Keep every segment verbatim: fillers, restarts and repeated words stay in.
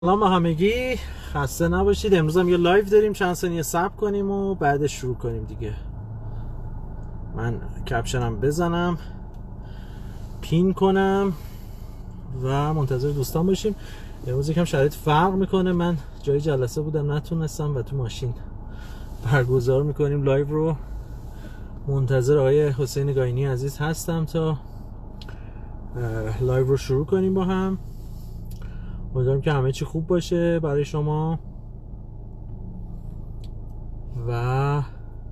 سلام همگی، خسته نباشید. امروز هم یه لایو داریم، چند ثانیه صبر کنیم و بعدش شروع کنیم دیگه. من کپشنم بزنم، پین کنم و منتظر دوستان باشیم. امروز یکم شرایط فرق میکنه، من جای جلسه بودم نتونستم و تو ماشین برگزار میکنیم لایو رو. منتظر آقای حسین گاینی عزیز هستم تا لایو رو شروع کنیم با هم. امیدوارم که همه چی خوب باشه برای شما و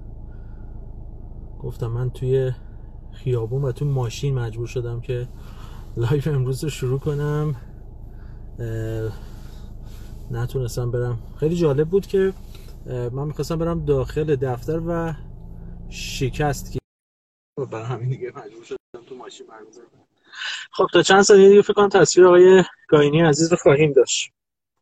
گفتم من توی خیابون و توی ماشین مجبور شدم که لایو امروز رو شروع کنم. نتونستم برم. خیلی جالب بود که من میخواستم برم داخل دفتر و شکست که برای همین دیگه مجبور شدم تو ماشین برگزار کنم. خب تا چند ثانیه دیگه فکر کنم تصویر آقای گاینی عزیز رو خواهیم داشت.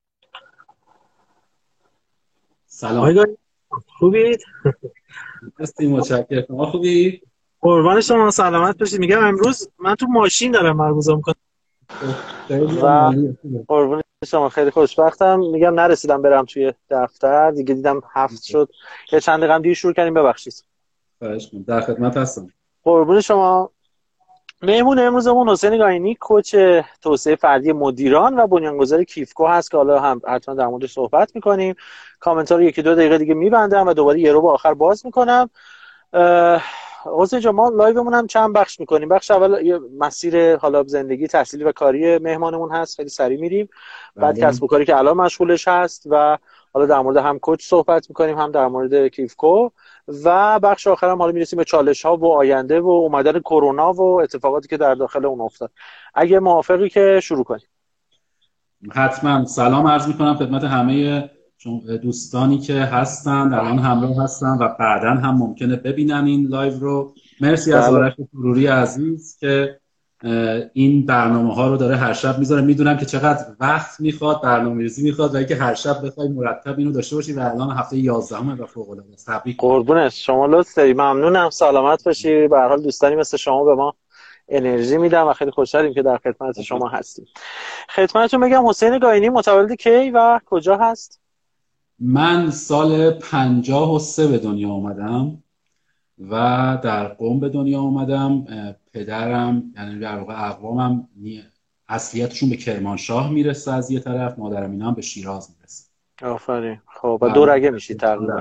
سلام. آقای گاینی خوبید؟ هستی، متشکرم. شما خوبی؟ قربان شما، سلامت باشید. میگم امروز من تو ماشین دارم برگزار میکنم و قربان شما خیلی خوشبختم. میگم نرسیدم برم توی دفتر دیگه، دیدم هفت شد، یه چند دقیقه دیر شروع کردیم، ببخشید. خواهش می‌کنم، در خدمت هستم. قربون شما. مهمون امروزمون حسین گاینی، کوچ توسعه فردی مدیران و بنیانگذار کیفکو هست که حالا هم حتما در موردش صحبت میکنیم. کامنت ها رو یکی دو دقیقه دیگه میبندم و دوباره یه رو به آخر باز میکنم. حسین جان، ما لایومون هم چند بخش میکنیم. بخش اول یه مسیر حالا زندگی، تحصیلی و کاری مهمانمون هست، خیلی سریع میریم. بعد کسب و کاری که الان مشغولش هست و حالا در مورد هم کوچ صحبت میکنیم هم در مورد کیفکو و بخش آخر هم حالا میرسیم به چالش ها و آینده و اومدن کرونا و اتفاقاتی که در داخل اون افتاد. اگه موافقی که شروع کنیم. حتما. سلام عرض میکنم خدمت همه دوستانی که هستن، الان همراه هستن و بعداً هم ممکنه ببینن این لایو رو. مرسی از آرش سروری عزیز که این برنامه ها رو داره هر شب میذاره. میدونم که چقدر وقت میخواد، برنامه‌ریزی میخواد و اینکه هر شب بخوای مرتب اینو داشته باشی و الان هفته یازدهم و فوق العاده است. تبریک. قربونت شما، لطف داری، ممنونم، سلامت باشی. به هر حال دوستانی مثل شما به ما انرژی میدم و خیلی خوشحالیم که در خدمت شما هستیم. خدمتتون بگم حسین گاینی متولد کی و کجا هست؟ من سال پنجاه و سه به دنیا آمدم و در قم به دنیا آمدم. پدرم یعنی در واقع اقوامم اصلیتشون به کرمانشاه میرسه از یه طرف، مادرم اینا هم به شیراز میرسه. آفرین. خب و دو رگه میشی تقریبا.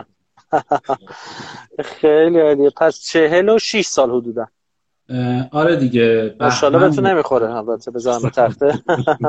خیلی عالیه. پس چهل و شش سال حدودا. آره دیگه. ماشاءالله بهتون نمیخوره البته به زحمت تخته.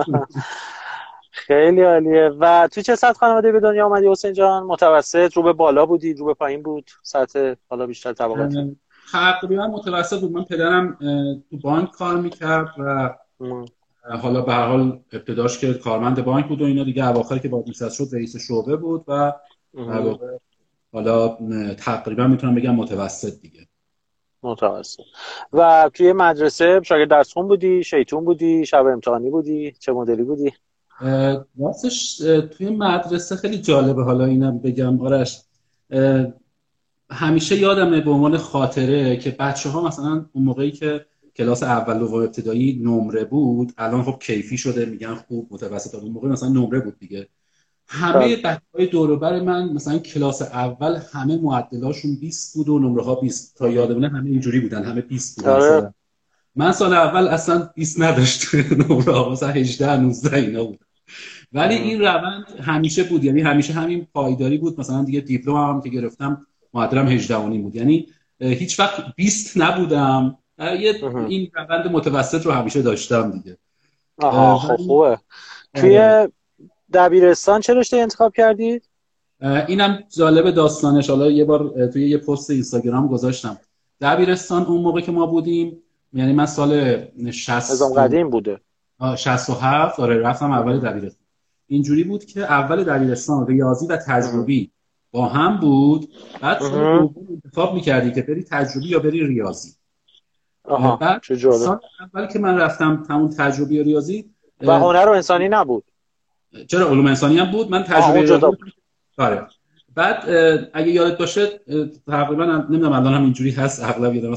خیلی عالیه. و توی چه سطح خانواده به دنیا آمدی حسین جان؟ متوسط، رو به بالا بودی، رو به پایین بود؟ سطح حالا بیشتر طبقاتی؟ تقریبا متوسط بود. من پدرم تو بانک کار میکرد و حالا به هر حال ابتداش که کارمند بانک بود و اینا دیگه، اواخر که بازنشسته شد رئیس شعبه بود و در واقع حالا تقریبا میتونم بگم متوسط دیگه. متوسط. و توی مدرسه شاگرد درس خون بودی، شیطون بودی، شب امتحانی بودی، چه مدلی بودی؟ راستش توی مدرسه خیلی جالبه، حالا اینم بگم آرش، همیشه یادمه به عنوان خاطره که بچه ها مثلا اون موقعی که کلاس اول و ابتدایی نمره بود، الان خب کیفی شده میگن خوب متوسط، اون موقع مثلا نمره بود دیگه. همه بچه‌های دور و بر من مثلا کلاس اول همه معدلاشون بیست بود و نمره ها بیست، تا یادمونه همه اینجوری بودن، همه بیست بودن. سال من سال اول اصلا بیست نداشت نمره ها، مثلا هجده نوزده اینا بود. ولی این روند همیشه بود، یعنی همیشه همین پایداری بود. مثلا دیگه دیپلم هم که گرفتم معدلم هجده و نیم بود، یعنی هیچ وقت بیست نبودم. یه این روند متوسط رو همیشه داشتم دیگه. آها خب خوبه. توی دبیرستان چه رشته انتخاب کردید؟ اینم جالب داستانش، حالا یه بار توی یه پست اینستاگرام گذاشتم. دبیرستان اون موقع که ما بودیم، یعنی من سال شصت نظام قدیم بوده، شصت و هفت، آره رفتم اول دبیرستان. اینجوری بود که اول دبیرستان ریاضی و تجربی با هم بود، بعد سال دوم انتخاب می‌کردی که بری تجربی یا بری ریاضی. آها بعد سال اول که من رفتم همون تجربی و ریاضی و هنر و انسانی نبود. چرا علوم انسانی هم بود، من تجربه ریاضی. آره. بعد اگه یادت باشه تقریبا نمیدونم الان هم اینجوری هست اغلب یادم، مثلا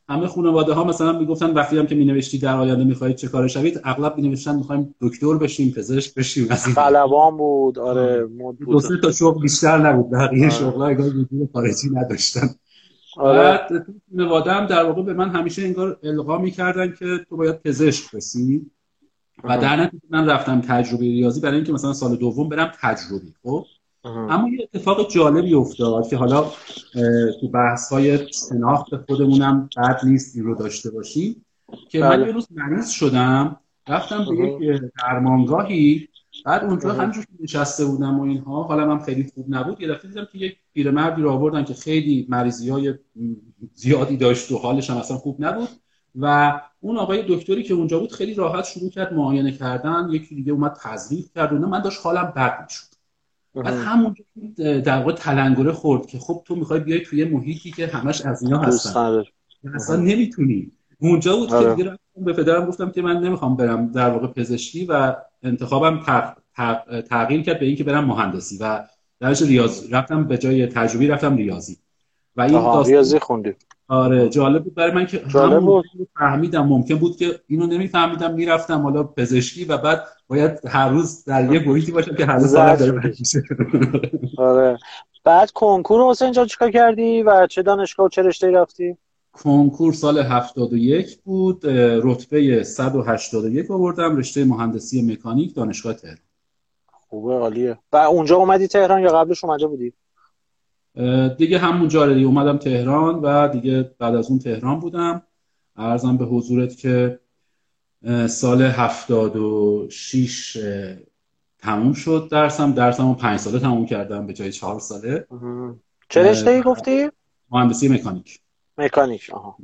همه خانواده ها مثلا میگفتن وقتی هم که مینوشتی در آینده میخواید چه کار شوید، اغلب مینوشتن میخوایم دکتر بشیم، پزشک بشیم. از این خلبان بود. آره مود بود. دو سه تا شغل بیشتر نبود، بقیه آره. شغل‌ها انگار وجود خارجی نداشتن. آره. بعد خانواده هم در واقع به من همیشه انگار القا میکردن که تو باید پزشک بشی و در نتیجه من رفتم تجربه ریاضی برای اینکه مثلا سال دوم برم تجربی. خب اما یه اتفاق جالبی افتاد که حالا تو بحث‌های شناخت خودمونم بد نیست این رو داشته باشیم که بله. من یه روز مریض شدم، رفتم به یک درمانگاهی، بعد اونجا همینجور که نشسته بودم و اینها حالا من خیلی خوب نبود، یه دفعه دیدم که یک پیرمردی رو آوردن که خیلی مریضی‌های زیادی داشت و حالش هم اصلا خوب نبود و اون آقای دکتری که اونجا بود خیلی راحت شروع کرد معاینه کردن، یکی دیگه اومد تظریف کرد و من داشت حالم بد می‌شد. بعد همونجا در واقع تلنگره خورد که خب تو میخوای بیای توی محیطی که همش از اینا هستن، اصلا نمیتونی. اونجا بود که دیگه رفتم به پدرم گفتم که من نمیخوام برم در واقع پزشکی و انتخابم تغییر کرد به این که برم مهندسی و درش ریاضی رفتم، به جای تجربی رفتم ریاضی و این داستان ریاضی خوندی. آره جالب بود برای من که همون فهمیدم ممکن بود که اینو نمیفهمیدم میرفتم حالا پزشکی و بعد باید هر روز در یه محیطی باشم که هر روز داره میشه. آره. بعد کنکور حسین جان چیکار کردی و چه دانشگاه و چه رشته‌ای رفتی؟ کنکور سال هفتاد و یک بود، رتبه صد و هشتاد و یک آوردم، رشته مهندسی مکانیک، دانشگاه تهران. خوبه، عالیه. و اونجا اومدی تهران یا قبلش اومده بودی؟ دیگه همونجا دیگه اومدم تهران و دیگه بعد از اون تهران بودم. عرضم به حضورت که سال هفتاد و شش تموم شد درسم درسمو پنج ساله تموم کردم به جای چهار ساله. چه رشته‌ای گفتی؟ مهندسی مکانیک. مکانیک. آها.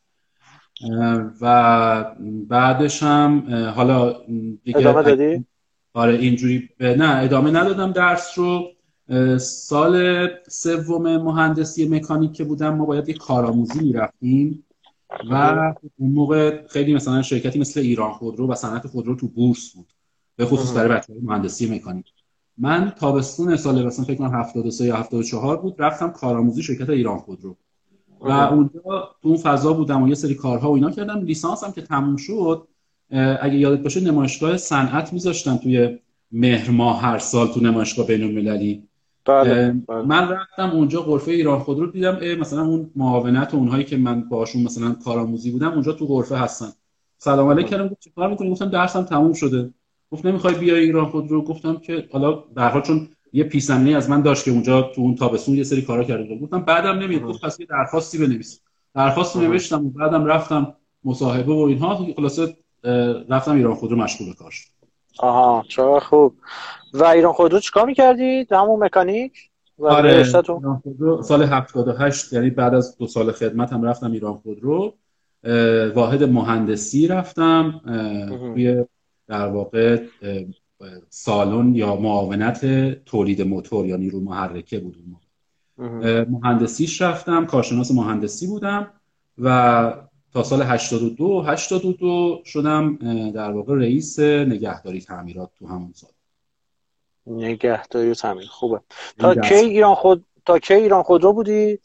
و بعدش هم حالا دیگه ادامه دادی؟ آره اینجوری نه ادامه ندادم درس رو. سال سوم مهندسی مکانیک که بودم ما باید یک کارآموزی میرفتیم و اون موقع خیلی مثلا شرکتی مثل ایران خودرو و صنعت خودرو تو بورس بود، به خصوص برای بچه‌های مهندسی مکانیک. من تابستون سال مثلا فکر کنم هفتاد و سه یا هفتاد و چهار بود، رفتم کارآموزی شرکت ایران خودرو و اونجا تو اون فضا بودم و یه سری کارها و اینا کردم. لیسانسم که تموم شد، اگه یادت باشه نمایشگاه صنعت میذاشتن توی مهر ماه هر سال تو نمایشگاه بین‌المللی. بله. بله. من رفتم اونجا غرفه ایران خودرو دیدم مثلا اون معاونت و اونهایی که من باشون مثلا کارآموزی بودم اونجا تو غرفه هستن. سلام علیکم کردم، گفت چیکار می‌کنی؟ گفتم درسم تموم شده. گفت نمیخوای بیای ایران خودرو؟ گفتم که حالا به هر حال چون یه پیش‌زمینه از من داشت که اونجا تو اون تابستون یه سری کارا کرده بودم. گفتم بعدم نمیاد. گفت پس یه درخواستی بنویس. درخواست نوشتم و بعدم رفتم مصاحبه و اینها، خلاصه رفتم ایران خودرو مشغول کار شدم. آها چرا خوب. و ایران خودرو چیکار می‌کردی؟ همون مکانیک؟ آره سال هفتاد و هشت یعنی بعد از دو سال خدمت هم رفتم ایران خودرو، واحد مهندسی رفتم توی در واقع سالن یا معاونت تولید موتور یا نیرو محرکه بود. مهندسیش رفتم، کارشناس مهندسی بودم و تا سال هشتاد و دو هشتاد و دو شدم در واقع رئیس نگهداری تعمیرات تو همون سال. نگهداری و تعمیر. خوبه. تا کی ایران خود تا کی ایران خودرو بودی؟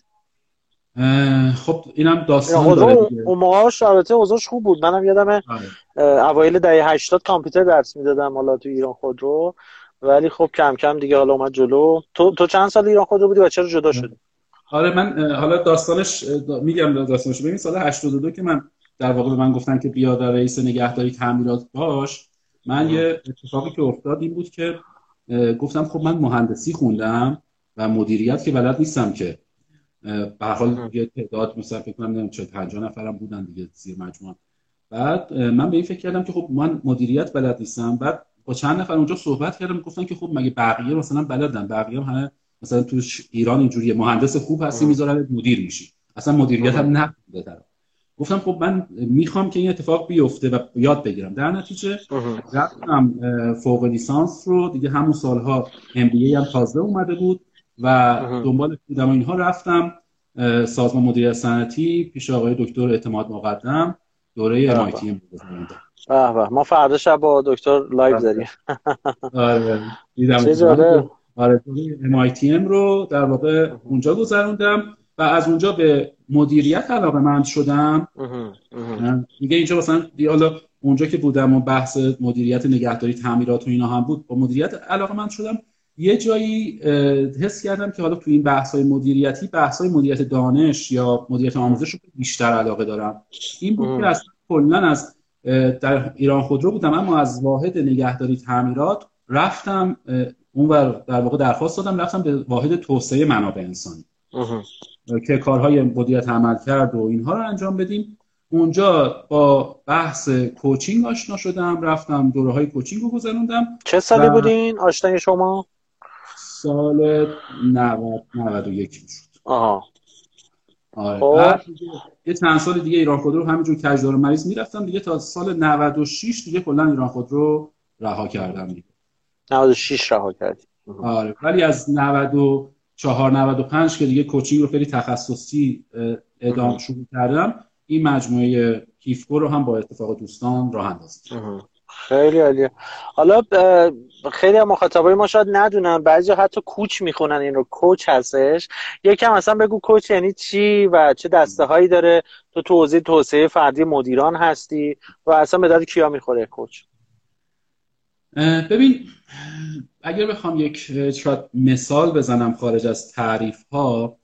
خب اینم داستان داره دیگه. اون موقعش البته اوضاعش خوب بود. منم یادمه اوایل دهه هشتاد کامپیوتر درس میدادم حالا تو ایران خودرو، ولی خب کم کم دیگه حالا اومد جلو. تو تو چند سال ایران خودرو بودی و چرا جدا شدی؟ آره من حالا داستانش میگم داستانش. ببین سال هشتاد و دو که من در واقع به من گفتن که بیا در رئیس نگهداری تعمیرات باش، من یه اتفاقی که افتاد این بود که گفتم خب من مهندسی خوندم و مدیریت که بلد نیستم که. به هر حال یه تعداد مثلا فکر کنم نمیدونم چهل پنجاه نفرم بودن دیگه زیر مجموعه. بعد من به این فکر کردم که خب من مدیریت بلد نیستم. بعد با چند نفر اونجا صحبت کردم، گفتن که خب مگه بقیه مثلا بلدن؟ بقیه هم همه مثلا تو ایران اینجوریه، مهندس خوب هستی میذارن مدیر میشی، اصلا مدیریت هم نخونده طرف. گفتم خب من میخوام که این اتفاق بیفته و یاد بگیرم. در نتیجه رفتم فوق لیسانس رو دیگه همون سالها ام بی ای هم تازه اومده بود و دنبال بودم و اینها. رفتم سازمان مدیریت صنعتی پیش آقای دکتر اعتماد مقدم، دوره ام آی تی ام بود. به به، ما فردا شب با دکتر لایو داریم. آره دیدم. آره ام آی تی ام رو در واقع اونجا گذروندم و از اونجا به مدیریت علاقه‌مند شدم. دیگه اینجا مثلا حالا اونجا که بودم و بحث مدیریت نگهداری تعمیرات و اینا هم بود، با مدیریت علاقه‌مند شدم. یه جایی حس کردم که حالا تو این بحث‌های مدیریتی، بحث‌های مدیریت دانش یا مدیریت آموزش رو بیشتر علاقه دارم. این بود که اصلا کلاً از در ایران خودرو بودم، اما از واحد نگهداری تعمیرات رفتم اونور، در واقع درخواست دادم رفتم به واحد توسعه منابع انسانی که کارهای مدیریت عملکرد و اینها رو انجام بدیم. اونجا با بحث کوچینگ آشنا شدم، رفتم دوره‌های کوچینگ رو گذروندم. چه سالی بودین آشنای شما؟ سال نود نود و یک میشد. آها. آره. بعد یه چند سال دیگه ایران خودرو همینجور کجدار مریض میرفتم دیگه، تا سال نود و شش دیگه کلا ایران خودرو رها کردم دیگه. نود و شش رها کردی؟ آره. ولی از نود و چهار نود و پنج که دیگه کوچینگ رو خیلی تخصصی ادامه شروع کردم، این مجموعه کیفکو رو هم با اتفاق دوستان راه اندازی کردم. خیلی عالیه. حالا خیلی از مخاطبای ما شاید ندونن، بعضیا حتی کوچ میخونن این رو، کوچ هستش. یکم اصلا بگو کوچ یعنی چی و چه دسته هایی داره؟ تو تو حوزه توسعه فردی مدیران هستی و اصلا به درد کیا میخوره کوچ؟ ببین، اگر بخوام یک شاید مثال بزنم خارج از تعریف ها،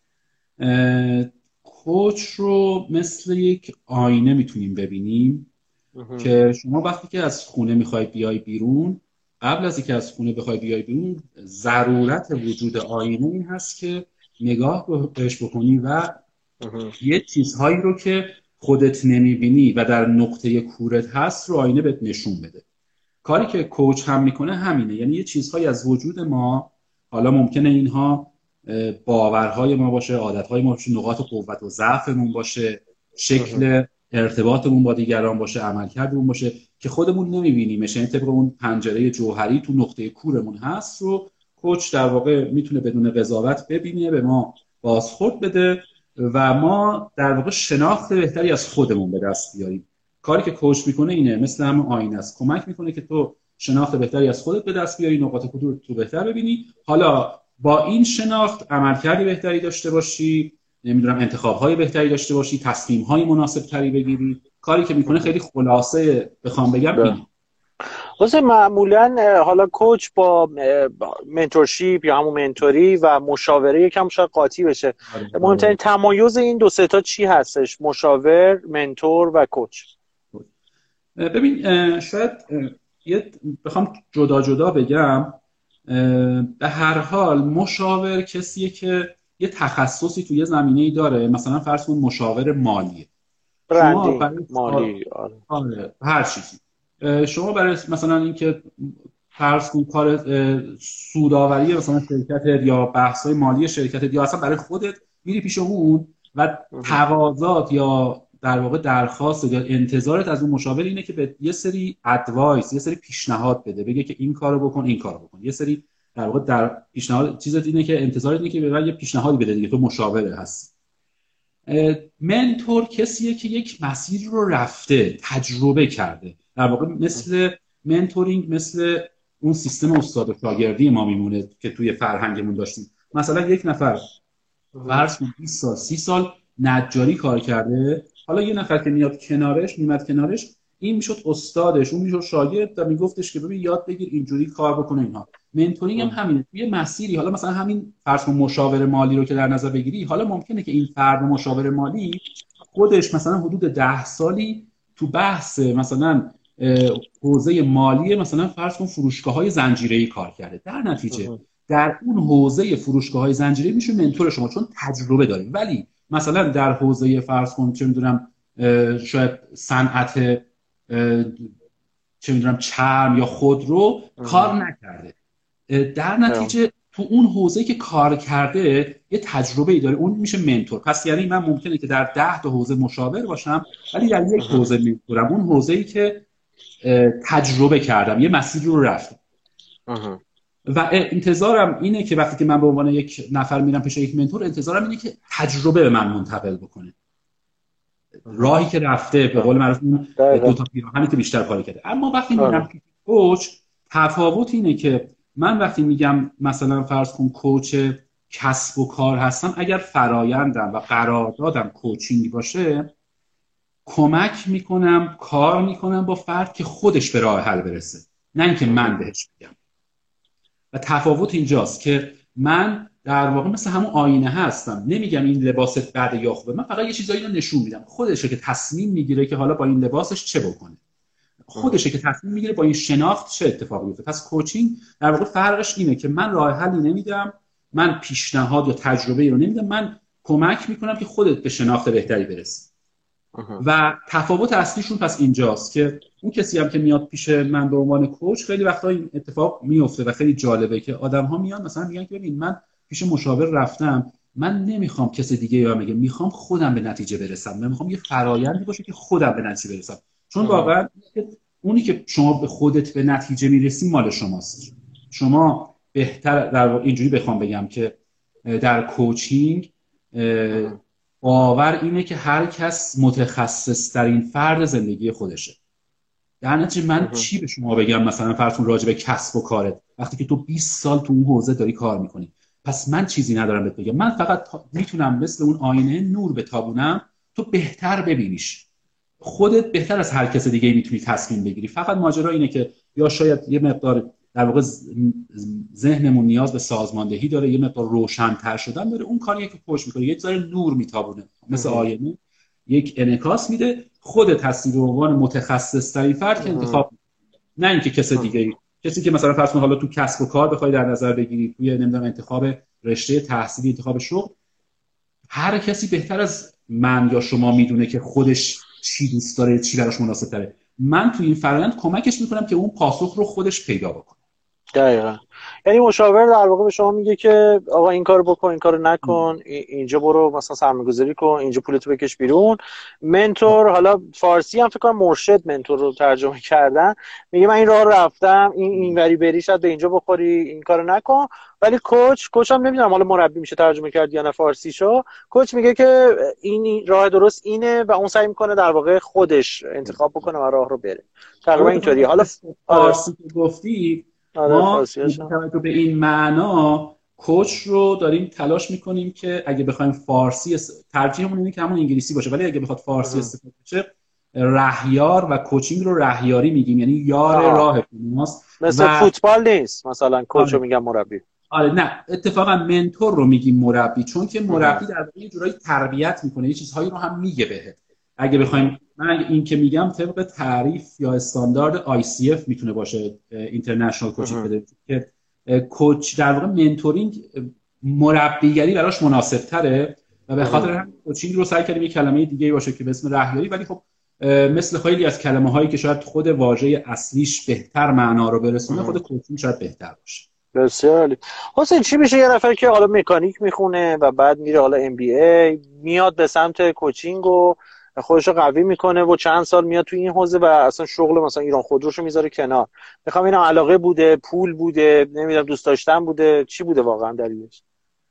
کوچ رو مثل یک آینه میتونیم ببینیم که شما وقتی که از خونه میخوای بیای بیرون، قبل از اینکه از خونه بخوای بیای بیرون، ضرورت وجود آینه این هست که نگاه بهش بکنی و یه چیزهایی رو که خودت نمیبینی و در نقطه کورت هست رو آینه بهت نشون بده. کاری که کوچ هم میکنه همینه، یعنی یه چیزهایی از وجود ما، حالا ممکنه اینها باورهای ما باشه، عادتهای ما باشه، نقاط قوت و ضعفمون باشه، شکل ارتباطمون با دیگران باشه، عملکردمون باشه که خودمون نمیبینیمش، یعنی طبق اون پنجره جوهری تو نقطه کورمون هست رو کوچ در واقع میتونه بدون قضاوت ببینه، به ما بازخورد بده و ما در واقع شناخت بهتری از خودمون به دست بیاریم. کاری که کوچ میکنه اینه، مثل همون آینه است، کمک میکنه که تو شناخت بهتری از خودت به دست بیاری، نقاط قوت تو بهتر ببینی، حالا با این شناخت عملکردی بهتری داشته باشی، نمیدونم انتخاب‌های بهتری داشته باشی، تصمیم‌های مناسب‌تری بگیری. کاری که میکنه خیلی خلاصه بخوام بگم اینه. واسه معمولا حالا کوچ با منتورشیپ یا همون منتوری و مشاوره یکم شاید قاطی بشه. مهمترین تمایز این دو سه تا چی هستش؟ مشاور، منتور و کوچ. ببین، شاید یه بخوام جدا جدا بگم، به هر حال مشاور کسیه که یه تخصصی توی زمینه‌ای داره، مثلا فرض کن مشاور مالیه، برندینگ مالی، آره. آره هر چیزی. شما برای مثلا اینکه فرض کن کار سودآوری مثلا شرکت یا بحث‌های مالی شرکت یا اصلا برای خودت میری پیش اون و تقاضات یا در واقع درخواست یا انتظارت از اون مشاور اینه که به یه سری ادوایس، یه سری پیشنهاد بده، بگه که این کارو بکن، این کارو بکن. یه سری در واقع در پیشنهاد چیزت اینه که انتظارت اینه که به یه پیشنهادی بده دیگه، تو مشاور هستی. منتور کسیه که یک مسیر رو رفته، تجربه کرده. در واقع مثل منتورینگ مثل اون سیستم استاد و شاگردی ما میمونه که توی فرهنگمون داشتیم. مثلا یک نفر فرض کن بیست سال سی سال نجاری کار کرده، حالا یه نفر که میاد کنارش، میاد کنارش، این میشد استادش، اون میشد شاگرد و میگفتش که ببین یاد بگیر اینجوری کار بکنه اینها. منتورینگ هم همینه، یه مسیری. حالا مثلا همین فرض کن مشاور مالی رو که در نظر بگیری، حالا ممکنه که این فرد مشاور مالی خودش مثلا حدود ده سالی تو بحث مثلا حوزه مالی مثلا فرض کن فروشگاه‌های زنجیره‌ای کار کرده، در نتیجه در اون حوزه فروشگاه‌های زنجیره‌ای میشه منتور شما چون تجربه داره. ولی مثلا در حوزه فرض کن چه میدونم شاید صنعت چه میدونم چرم یا خودرو کار نکرده، در نتیجه تو اون حوزه که کار کرده یه تجربه‌ای داره، اون میشه منتور. پس یعنی من ممکنه که در ده تا حوزه مشاور باشم ولی در یک حوزه منتورم، اون حوزه‌ای که تجربه کردم، یه مسیر رو رفتم و انتظارم اینه که وقتی که من به عنوان یک نفر میرم پیش یک منتور، انتظارم اینه که تجربه به من منتقل بکنه، راهی که رفته، به قول معروف دو تا پیراهنی که بیشتر کار کرده. اما وقتی میرم پیش کوچ، تفاوت اینه که من وقتی میگم مثلا فرض کن کوچ کسب و کار هستم، اگر فرایندم و قراردادم کوچینگ باشه، کمک میکنم، کار میکنم با فرد که خودش به راه حل برسه، نه اینکه من بهش بگم. و تفاوت اینجاست که من در واقع مثل همون آینه هستم، نمیگم این لباست بده یا خوبه، من فقط یه چیزایی رو نشون میدم، خودشه که تصمیم میگیره که حالا با این لباسش چه بکنه، خودشه که تصمیم میگیره با این شناخت چه اتفاقی بیفته. پس کوچینگ در واقع فرقش اینه که من راه حلی نمیدم، من پیشنهاد یا تجربه رو نمیدم، من کمک میکنم که خودت به شناخت بهتری برسی. و تفاوت اصلیشون پس اینجاست که اون کسی هم که میاد پیش من به عنوان کوچ، خیلی وقتا این اتفاق میفته و خیلی جالبه که آدم ها میان مثلا میگن که ببین من پیش مشاور رفتم، من نمیخوام کسی دیگه یا میگه، میخوام خودم به نتیجه برسم، من میخوام یه فرآیندی باشه که خودم به نتیجه برسم. چون واقعا اونی که شما به خودت به نتیجه میرسی مال شماست. شما بهتر در اینجوری بخوام بگم که در کوچینگ باور اینه که هر کس متخصص ترین فرد زندگی خودشه. در نتیجه من چی به شما بگم مثلا فرضون راجع به کسب و کارت وقتی که تو بیست سال تو اون حوزه داری کار میکنی؟ پس من چیزی ندارم بهت بگم، من فقط میتونم مثل اون آینه نور بتابونم، تو بهتر ببینیش، خودت بهتر از هر کس دیگه میتونی تصمیم بگیری. فقط ماجرا اینه که یا شاید یه مقدار در واقع ذهنمون نیاز به سازماندهی داره، یه مقدار روشن‌تر شدن داره، اون کاریه که پشت میکنه، یه ذره نور میتابونه مثل آینه، یک انعکاس میده، خودت هستی به عنوان متخصص ترین فرد که انتخاب، نه اینکه کس دیگه، کسی که مثلا فرض کن حالا تو کسب و کار بخوای در نظر بگیری، توی نمیدونم انتخاب رشته تحصیلی، انتخاب شغل، هر کسی بهتر از من یا شما میدونه که خودش چی دوست داره، چی براش مناسب تره. من تو این فرآیند کمکش میکنم که اون پاسخ رو خودش پیدا بکنه. دقیقاً. یعنی مشاور در واقع به شما میگه که آقا این کارو بکن، این کارو نکن، اینجا برو مثلا سرمایه‌گذاری کن، اینجا پولتو بکش بیرون. منتور، حالا فارسی هم فکر کنم مرشد منتور رو ترجمه کردن، میگه من این راه رفتم، این اینوری بری شاید به اینجا بخوری، این کارو نکن. ولی کوچ، کوچ هم نمیدونم حالا مربی میشه ترجمه کرد یا نه فارسیشو، کوچ میگه که این راه درست اینه و اون سعی میکنه در واقع خودش انتخاب بکنه و راه رو بره. تقریبا اینطوریه. حالا فارسی که گفتی ما تو به این معنا کوچ رو داریم تلاش میکنیم که اگه بخوایم فارسی است... ترجیحمون اینه که همون انگلیسی باشه، ولی اگه بخواد فارسی استفاده بشه راهیار و کوچینگ رو راهیاری میگیم، یعنی یار راه ماست. مثل و... فوتبال نیست مثلا کوچ رو میگم مربی. آره نه، اتفاقا منتور رو میگیم مربی، چون که مربی در واقع یه جورایی تربیت میکنه، یه چیزهایی رو هم میگه بهت. اگه بخوایم، من این که میگم طبق تعریف یا استاندارد آی سی اف میتونه باشه، اینترنشنال کوچینگ بده، که کوچ در واقع منتورینگ مربیگری براش مناسب تره و به خاطر همین کوچینگ رو سعی کردیم یه کلمه دیگه باشه که به اسم راهیاری، ولی خب مثل خیلی از کلمه هایی که شاید خود واژه اصلیش بهتر معنا رو برسونه، خود کوچینگ شاید بهتر باشه. بسیار عالی. حسین، چی میشه یه نفر که حالا مکانیک میخونه و بعد میره حالا ام بی ای، میاد به سمت کوچینگ و خودش رو قوی میکنه و چند سال میاد تو این حوزه و اصلا شغل مثلا ایران خودروشو میذاره کنار؟ میخوام اینم علاقه بوده، پول بوده، نمیدونم دوست داشتن بوده، چی بوده واقعا دلیلش؟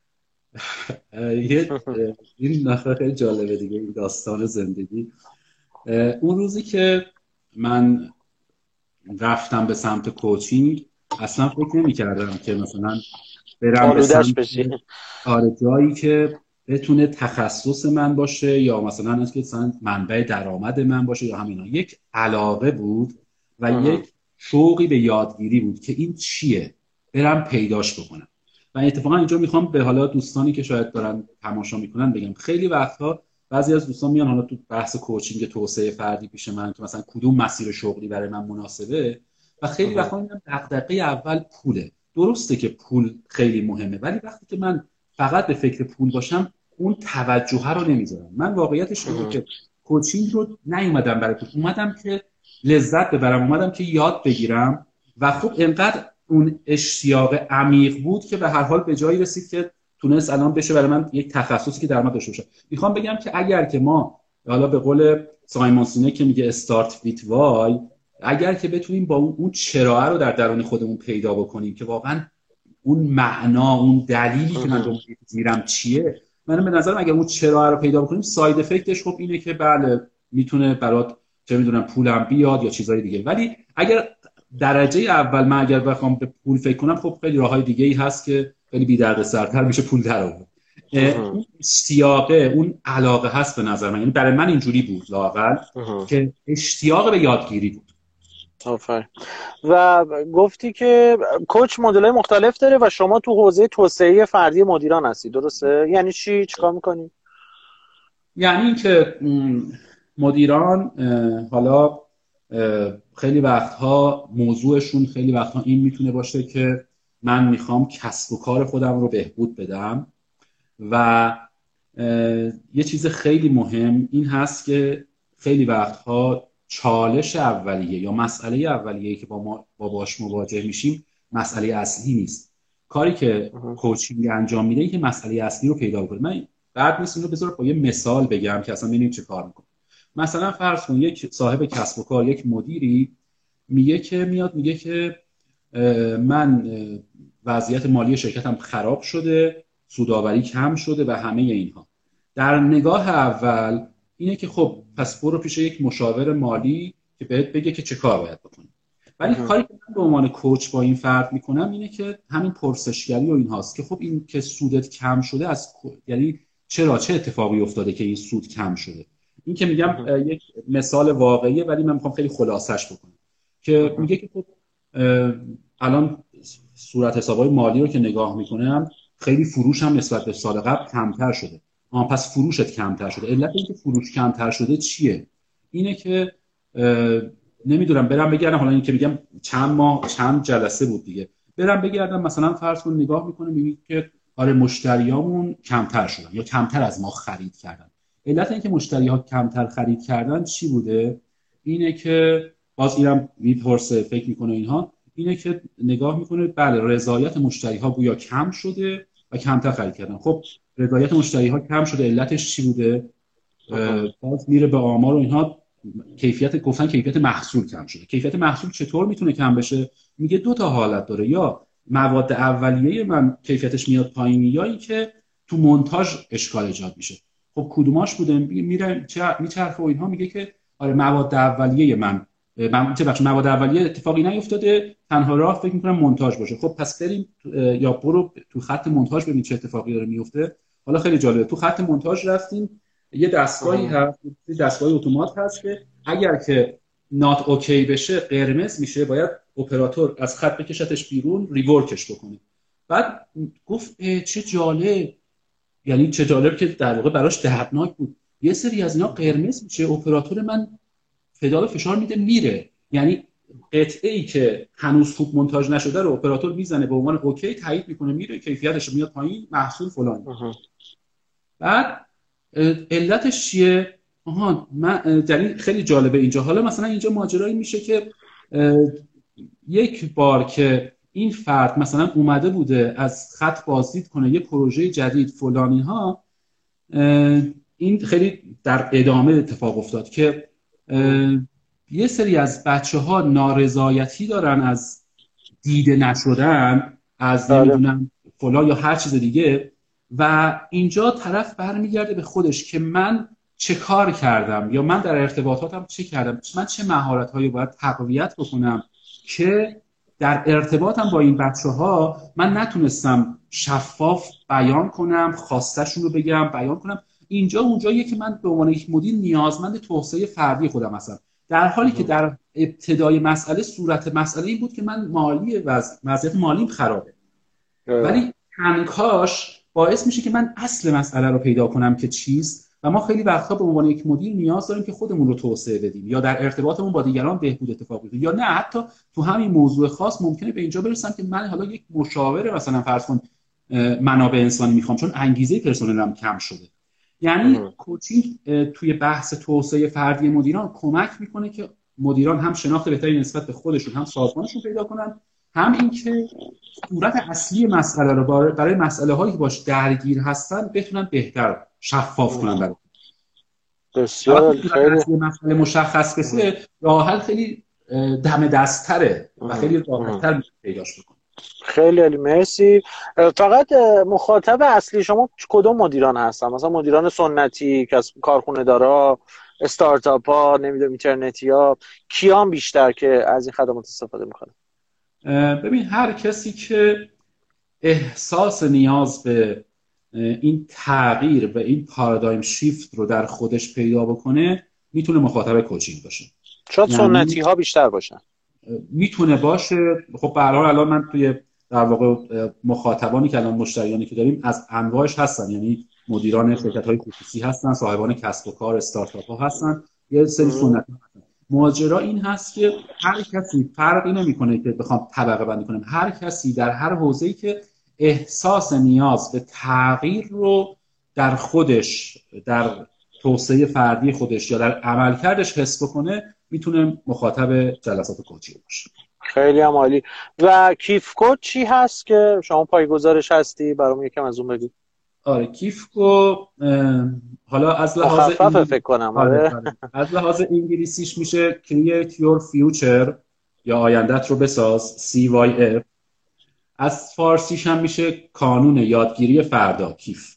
این نخواه خیلی جالبه دیگه، این داستان زندگی. اون روزی که من رفتم به سمت کوچینگ اصلا فکر نمی کردم که مثلا برم به سمت آره جایی که بتونه تخصص من باشه یا مثلا مثلا منبع درآمد من باشه یا همینا. یک علاقه بود و اه. یک شوقی به یادگیری بود که این چیه، برم پیداش بکنم. و اتفاقا اینجا میخوام به حالا دوستانی که شاید دارن تماشا میکنن بگم، خیلی وقتها بعضی از دوستان میان حالا تو بحث کوچینگ توسعه فردی پیش من که مثلا کدوم مسیر شغلی برای من مناسبه و خیلی وقتا میگم دغدغه اول پوله. درسته که پول خیلی مهمه، ولی وقتی که من فقط به فکر پول باشم اون توجه رو نمیذارم. من واقعیتش اینه که کوچینگ رو نیومدم برای پول، اومدم که لذت ببرم، اومدم که یاد بگیرم و خب اینقدر اون اشتیاق عمیق بود که به هر حال به جایی رسید که تونست الان بشه برای من یک تخصصی که درآمد داشته باشه. میخوام بگم که اگر که ما حالا به قول سایمون سینک که میگه استارت ویت وای، اگر که بتونیم با اون چرا رو در درون خودمون پیدا بکنیم که واقعا اون معنا، اون دلیلی که من رو میرم چیه، من به نظرم اگر اون چرا رو پیدا بکنیم ساید افکتش خب اینه که بله میتونه برات چه میدونم پولم بیاد یا چیزای دیگه. ولی اگر درجه اول من اگر بخوام به پول فکر کنم، خب خیلی راههای دیگه ای هست که خیلی بی دردسرتر میشه پول در آورد. اون اشتیاقه، اون علاقه هست به نظر من. یعنی برای من اینجوری بود لااقل که اشتیاق به یادگیری بود. آفرین. و گفتی که کوچ مدل‌های مختلف داره و شما تو حوزه توسعه فردی مدیران هستی، درسته؟ یعنی چی؟ چیکار می‌کنی؟ یعنی اینکه مدیران حالا خیلی وقتها موضوعشون خیلی وقتها این میتونه باشه که من میخوام کسب و کار خودم رو بهبود بدم و یه چیز خیلی مهم این هست که خیلی وقتها چالش اولیه یا مسئله اولیه‌ای که با ما با باش مواجه میشیم مسئله اصلی نیست. کاری که کوچینگ انجام میده این که مسئله اصلی رو پیدا کنه. من بعد نیست اینو بذار با یه مثال بگم که اصلا ببینیم چه کار میکنه. مثلا فرض کن یک صاحب کسب و کار، یک مدیری میگه که میاد میگه که من وضعیت مالی شرکتم خراب شده، سودآوری کم شده و همه اینها. در نگاه اول اینه که خب پس برو پیش یک مشاور مالی که بهت بگه که چه کار باید بکنی. ولی کاری که من به عنوان کوچ با این فرد میکنم اینه که همین پرسشگری و این هاست که خب این که سودت کم شده از یعنی چرا چه اتفاقی افتاده که این سود کم شده. این که میگم یک مثال واقعیه ولی من میخوام خیلی خلاصش بکنم که میگه که خب الان صورت حسابای مالی رو که نگاه میکنم خیلی فروش هم نسبت به سال قبل کمتر شده. آن پس فروشت کمتر شده. علت اینکه فروش کمتر شده چیه؟ اینه که نمیدونم برم بگردم، حالا این که میگم چند ماه چند جلسه بود دیگه، برم بگردم مثلا فرض کن نگاه میکنه میگه که آره مشتریامون کمتر شدن یا کمتر از ما خرید کردن. علت اینکه مشتری‌ها کمتر خرید کردن چی بوده؟ اینه که باز اینم میپرسه فکر میکنه اینها، اینه که نگاه میکنه بله رضایت مشتری‌ها گویا کم شده و کمتر خرید کردن. خب رضایت مشتری‌ها کم شده، علتش چی بوده؟ باز میره به آمار و اینها، کیفیت گفتن کیفیت محصول کم شده. کیفیت محصول چطور میتونه کم بشه؟ میگه دو تا حالت داره، یا مواد اولیه من کیفیتش میاد پایین یا اینکه تو مونتاژ اشکال ایجاد میشه. خب کدوماش بوده؟ میره میچرخه و اینها میگه که آره مواد اولیه من من چه بخش مواد اولیه اتفاقی نیفتاده، تنها راه فکر میکنم مونتاژ باشه. خب پس بریم یا برو تو خط مونتاژ ببین چه اتفاقی داره میفته. حالا خیلی جالبه، تو خط مونتاژ رفتیم یه دستگاهی هست، دستگاه اتومات هست که اگر که نات اوکی بشه قرمز میشه، باید اپراتور از خط بکشتش بیرون ریورکش بکنه. بعد گفت چه جالب، یعنی چه جالب که در واقع براش دردناک بود، یه سری از اینا قرمز میشه اپراتور من پدال فشار میده میره، یعنی قطعه‌ای که هنوز خوب مونتاژ نشده رو اپراتور میزنه به عنوان اوکی تایید میکنه میره، کیفیتش میاد پایین، محصول فلان. بعد علتش چیه؟ آها من یعنی خیلی جالبه اینجا. حالا مثلا اینجا ماجرایی میشه که یک بار که این فرد مثلا اومده بوده از خط بازدید کنه یه پروژه جدید فلانی ها، این خیلی در ادامه اتفاق افتاد که یه سری از بچه ها نارضایتی دارن از دیده نشدن، از نمیدونم فلان یا هر چیز دیگه، و اینجا طرف برمیگرده به خودش که من چه کار کردم یا من در ارتباطاتم چه کردم، من چه مهارت‌هایی باید تقویت بکنم که در ارتباطم با این بچه‌ها من نتونستم شفاف بیان کنم، خواستشون رو بگم، بیان کنم. اینجا اونجاییه که من به عنوان یک مدیر نیازمند توسعه فردی خودم هستم، در حالی که در ابتدای مسئله صورت مسئله این بود که من مالی وضعیت مالیم خرابه، ولی کنکاش باعث میشه که من اصل مسئله رو پیدا کنم که چیست. و ما خیلی وقتا به عنوان یک مدیر نیاز داریم که خودمون رو توسعه بدیم یا در ارتباطمون با دیگران بهبود اتفاق بیفته، یا نه حتی تو همین موضوع خاص ممکنه به اینجا برسم که من حالا یک مشاور مثلا فرض کن منابع انسانی میخوام چون انگیزه پرسنلم کم شده. یعنی کوچینگ توی بحث توسعه فردی مدیران کمک میکنه که مدیران هم شناخت بهتری نسبت به خودشون هم سازمانشون پیدا کنن، هم اینکه صورت اصلی مسئله رو برای مسئله هایی که باش درگیر هستن بتونن بهتر شفاف کنن برای بسیار خیلی مسئله مشخص بشه، راه حل خیلی دم دست‌تره و خیلی راحت‌تر پیداش بکنه. خیلی عالی، مرسی. فقط مخاطب اصلی شما کدوم مدیران هستن؟ مثلا مدیران سنتی، کسب کارخونه دارا، استارتاپ ها، نمیدونم اینترنتی ها، کیان بیشتر که از این خدمات استفاده میکنه؟ ببین هر کسی که احساس نیاز به این تغییر و این پارادایم شیفت رو در خودش پیدا بکنه، میتونه مخاطب کوچینگ باشه. شاید یعنی سنتی ها بیشتر باشن. میتونه باشه. خب به هر حال الان من توی در واقع مخاطبانی که الان مشتریانی که داریم از انواعش هستن، یعنی مدیران شرکت‌های خصوصی هستن، صاحبان کسب و کار، استارتاپ‌ها هستن، یه سری سنتی هستن. ماجرا این هست که هر کسی فرقی نمی‌کنه که بخوام طبقه بندی کنم، هر کسی در هر حوزه‌ای که احساس نیاز به تغییر رو در خودش، در توسعه فردی خودش یا در عملکردش حس بکنه، میتونه مخاطب جلسات کوچینگ باشه. خیلی هم عالی. و کیفکو چی هست که شما پایه‌گذارش هستی؟ برام یکم از اون بگید. آره کیفکو حالا از لحاظ مخففه انگلیسی، فکر کنم. آره آره. آره از لحاظ انگلیسیش میشه Create Your Future یا آیندت رو بساز، سی وای اف. از فارسیش هم میشه کانون یادگیری فردا، کیف.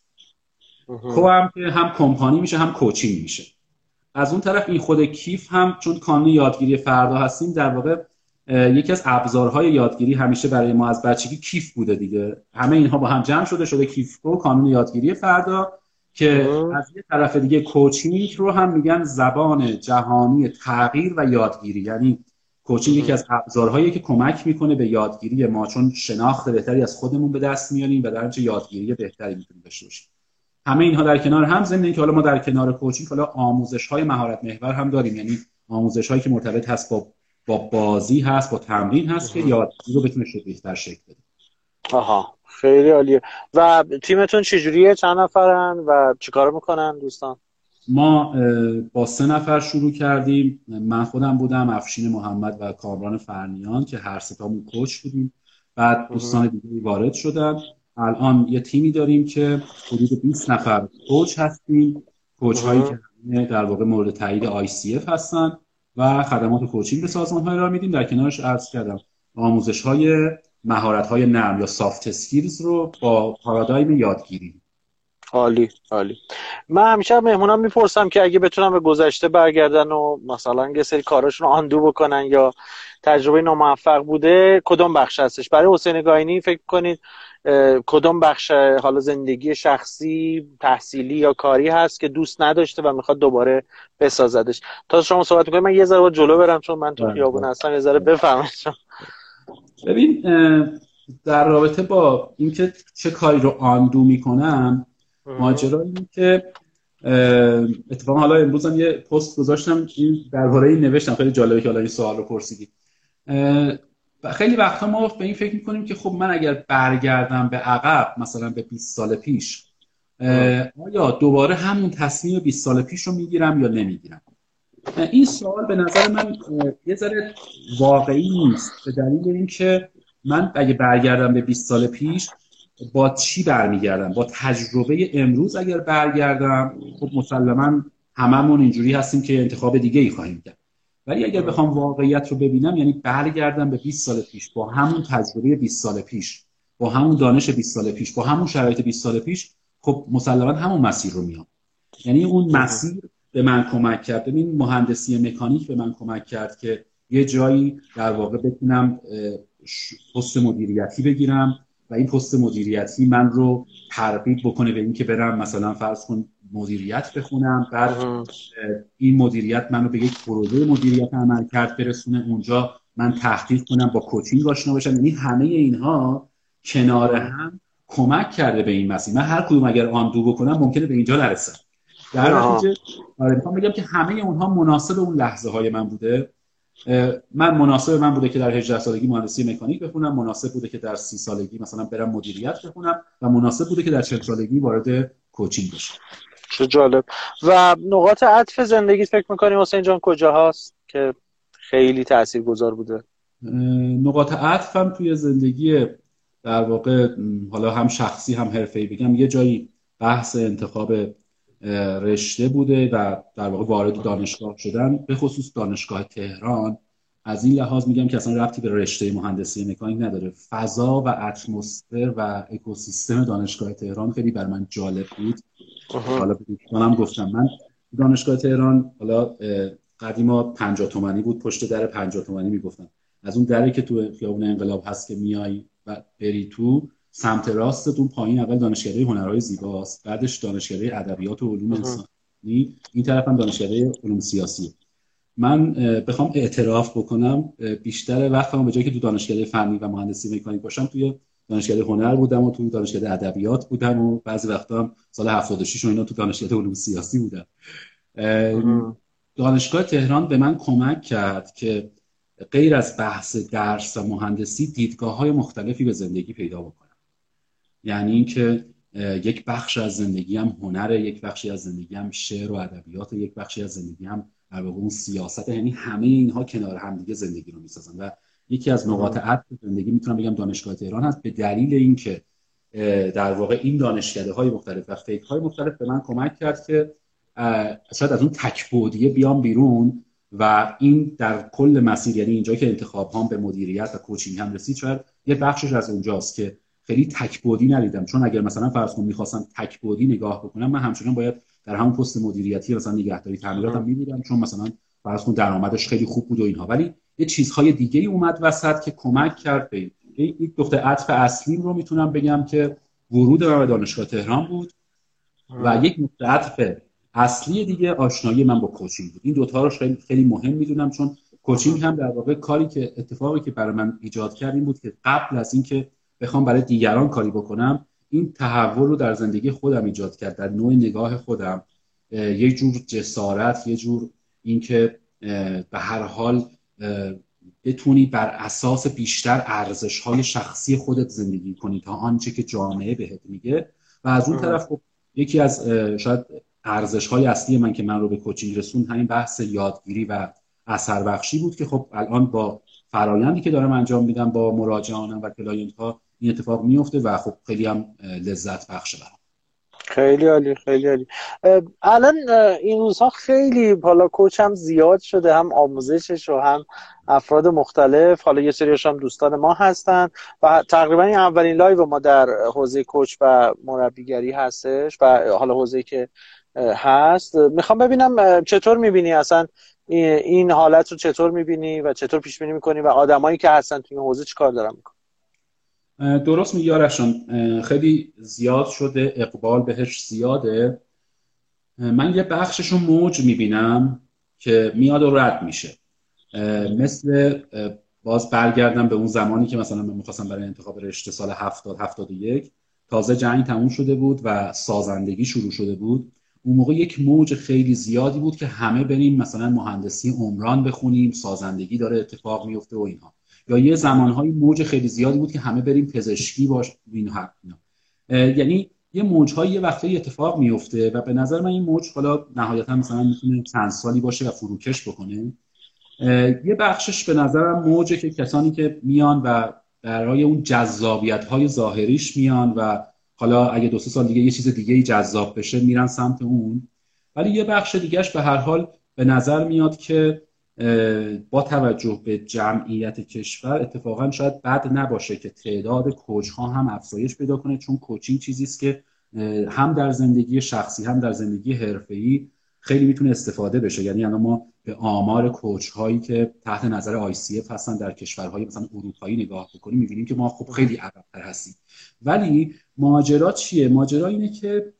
کو هم که هم کمپانی میشه هم کوچینگ میشه. از اون طرف این خود کیف هم چون کانون یادگیری فردا هستیم، در واقع یکی از ابزارهای یادگیری همیشه برای ما از بچگی کیف بوده دیگه. همه اینها با هم جمع شده شده کیفکو، کانون یادگیری فردا، که از یه طرف دیگه کوچینگ رو هم میگن زبان جهانی تغییر و یادگیری. یعنی کوچینگ یکی از ابزارهایی که کمک میکنه به یادگیری ما، چون شناخت بهتری از خودمون به دست میاریم و در نتیجه یادگیری بهتری میتونیم داشته باشیم. همه اینها در کنار هم، ضمن اینکه حالا ما در کنار کوچینگ حالا آموزش‌های مهارت محور هم داریم، یعنی آموزش‌هایی که مرتبط هست با با بازی هست، با تمرین هست، که یادگیری رو بتونه بهتر شکل بده. آها خیلی عالیه. و تیمتون چجوریه؟ چند نفرن و چیکار میکنن دوستان؟ ما با سه نفر شروع کردیم. من خودم بودم، افشین محمد و کامران فرنیان که هر سه تامون کوچ بودیم. بعد دوستان دیگه وارد شدن. الان یه تیمی داریم که حدود بیست نفر کوچ هستیم. کوچ هایی که در واقع مورد تایید آی سی اف هستن و خدمات کوچینگ به سازمان های را میدیم. در کنارش عرض کردم آموزش های مهارت های نرم یا سافت اسکیلز رو با پارادایم یادگیری. عالی عالی. من همیشه مهمونام میپرسم که اگه بتونم به گذشته برگردن و مثلا یه سری کاراشون رو آندو بکنن یا تجربه ناموفق بوده، کدوم بخش هستش؟ برای حسین گاینی فکر کنید کدوم بخش حالا زندگی شخصی، تحصیلی یا کاری هست که دوست نداشته و میخواد دوباره بسازدش؟ تا شما صحبت میکنید من یه ذره جلو برم چون من تو خیابون هستم، یه ذره بفهمم. ببین در رابطه با اینکه چه کاری رو آندو میکنم، ماجرا اینه که اتفاقا حالا امروز هم یه پست گذاشتم این درباره این نوشتم، خیلی جالبه که حالا این سوال رو پرسیدی. خیلی وقتا ما به این فکر میکنیم که خب من اگر برگردم به عقب مثلا به بیست سال پیش، آیا دوباره همون تصمیم بیست سال پیش رو میگیرم یا نمیگیرم؟ این سوال به نظر من یه ذره واقعی نیست، به دلیل اینکه من اگه برگردم به بیست سال پیش با چی برمیگردم؟ با تجربه امروز اگر برگردم، خب مسلما هممون اینجوری هستیم که انتخاب دیگه ای خواهیم کرد. ولی اگر بخوام واقعیت رو ببینم، یعنی برگردم به بیست سال پیش با همون تجربه بیست سال پیش، با همون دانش بیست سال پیش، با همون شرایط بیست سال پیش، خب مسلما همون مسیر رو میام. یعنی اون مسیر به من کمک کرد. ببین مهندسی مکانیک به من کمک کرد که یه جایی در واقع بتونم پست مدیریتی بگیرم و این پست مدیریتی من رو ترغیب بکنه به این که برم مثلا فرض کن مدیریت بخونم، بعد این مدیریت منو به یک پروژه مدیریت عمل کرد برسونه، اونجا من تحقیق کنم، با کوچینگ آشنا بشم. یعنی همه اینها کنار هم کمک کرده به این مسیر. من هر کدوم اگر آندو بکنم ممکنه به اینجا نرسم. در نتیجه آره میخوام بگم که همه اونها مناسب اون لحظه های من بوده. من مناسب من بوده که در هجده سالگی مهندسی مکانیک بخونم، مناسب بوده که در سی سالگی مثلا برم مدیریت بخونم و مناسب بوده که در چهل سالگی وارد کوچینگ بشم. چه جالب. و نقاط عطف زندگی فکر می‌کنی حسین جان کجا هست که خیلی تاثیرگذار بوده؟ نقاط عطفم توی زندگی در واقع حالا هم شخصی هم حرفه‌ای بگم، یه جایی بحث انتخاب رشته بوده و در واقع وارد دانشگاه شدن، به خصوص دانشگاه تهران. از این لحاظ میگم که اصلا ربطی به رشته مهندسی مکانیک نداره. فضا و اتمسفر و اکوسیستم دانشگاه تهران خیلی بر من جالب بود. حالا به دوستانم گفتم من دانشگاه تهران حالا قدیما پنجاه تومانی بود، پشت در پنجاه تومانی میگفتن. از اون دری که تو خیابون انقلاب هست که میای و بری تو، سمت راستتون پایین اول دانشکده هنرهای زیباست، بعدش دانشکده ادبیات و علوم انسانی، این طرف هم دانشکده علوم سیاسی. من بخوام اعتراف بکنم بیشتر وقتم به جایی که تو دانشکده فنی و مهندسی مکانیک باشم توی دانشکده هنر بودم و تو دانشکده ادبیات بودم و بعضی وقتا هم سال هفتاد و شش و اینا تو دانشکده علوم سیاسی بودم. دانشگاه تهران به من کمک کرد که غیر از بحث درس و مهندسی دیدگاه‌های مختلفی به زندگی پیدا بکنم. یعنی اینکه یک بخش از زندگی هم هنره، یک بخشی از زندگی هم شعر و ادبیات، یک بخشی از زندگی هم در واقع اون سیاست، یعنی همه اینها کنار هم دیگه زندگی رو میسازن و یکی از نقاط عطف زندگی میتونم بگم دانشگاه تهران هست، به دلیل اینکه در واقع این دانشکده‌های مختلف و فکرهای مختلف به من کمک کرد که شاید از اون تک‌بعدیه بیام بیرون و این در کل مسیر، یعنی اینجا که انتخاب هم به مدیریت و کوچینگ هم رسید، شاید یه بخشش از اونجاست که خیلی تک‌بعدی ندیدم. چون اگر مثلا فرض کنم می‌خواستم تک‌بعدی نگاه بکنم، من همچنان باید در همون پست مدیریتی مثلا نگهداری تعمیراتم می‌بودم، چون مثلا فرض کن درآمدش خیلی خوب بود و اینها، ولی یه چیزهای دیگه‌ای اومد وسط که کمک کرد به این نقطه عطف اصلیم رو میتونم بگم که ورود من به دانشگاه تهران بود و یک نقطه عطف اصلی دیگه آشنایی من با کوچینگ بود. این دو تا رو خیلی خیلی مهم میدونم، چون کوچینگ هم در واقع کاری که اتفاقی که برای من ایجاد کرد این بود که قبل از اینکه بخوام برای دیگران کاری بکنم، این تحول رو در زندگی خودم ایجاد کرد، در نوع نگاه خودم، یه جور جسارت، یه جور اینکه به هر حال بتونی بر اساس بیشتر ارزش‌های شخصی خودت زندگی کنی تا آنچه که جامعه بهت میگه. و از اون طرف خب یکی از شاید ارزش‌های اصلی من که من رو به کوچینگ رسوند همین بحث یادگیری و اثر بخشی بود که خب الان با فرآیندی که دارم انجام میدم با مراجعانم و کلاینت‌ها این اتفاق میفته و خب خیلی هم لذت بخشه برام. خیلی عالی، خیلی عالی. الان این روزها خیلی حالا کوچ هم زیاد شده، هم آموزشش و هم افراد مختلف، حالا یه سریش هم دوستان ما هستن و تقریبا این اولین لایو ما در حوزه کوچ و مربیگری هستش و حالا حوزه که هست. میخوام ببینم چطور میبینی اصلا این حالت رو، چطور میبینی و چطور پیش بینی میکنی و آدمایی که هستن توی این حوزه چیکار دارن میکنن؟ درست میگی آرشان، خیلی زیاد شده، اقبال بهش زیاده. من یه بخششو موج میبینم که میاد و رد میشه، مثل باز برگردم به اون زمانی که مثلا من میخواستم برای انتخاب رشته سال هفتاد هفتاد و یک تازه جنگ تموم شده بود و سازندگی شروع شده بود. اون موقع یک موج خیلی زیادی بود که همه بریم مثلا مهندسی عمران بخونیم، سازندگی داره اتفاق میفته و اینها. یا یه زمانهای موج خیلی زیادی بود که همه بریم پزشکی باش اینها. یعنی یه موج‌های یه وقتی اتفاق میفته و به نظر من این موج حالا نهایتا مثلا میتونه چند سالی باشه و فروکش بکنه. یه بخشش به نظرم موجه که کسانی که میان و برای اون جذابیت‌های ظاهریش میان و حالا اگه دو سه سال دیگه یه چیز دیگه‌ای جذاب بشه میرن سمت اون. ولی یه بخش دیگهش به هر حال به نظر میاد که با توجه به جمعیت کشور اتفاقا شاید بد نباشه که تعداد کوچ ها هم افزایش پیدا کنه، چون کوچینگ چیزی است که هم در زندگی شخصی هم در زندگی حرفه‌ای خیلی میتونه استفاده بشه. یعنی الان ما به آمار کوچ هایی که تحت نظر آی سی اف هستن در کشورهای مثلا اروپایی نگاه بکنیم میبینیم که ما خب خیلی عقب‌تر هستیم. ولی ماجرا چیه؟ ماجرا اینه که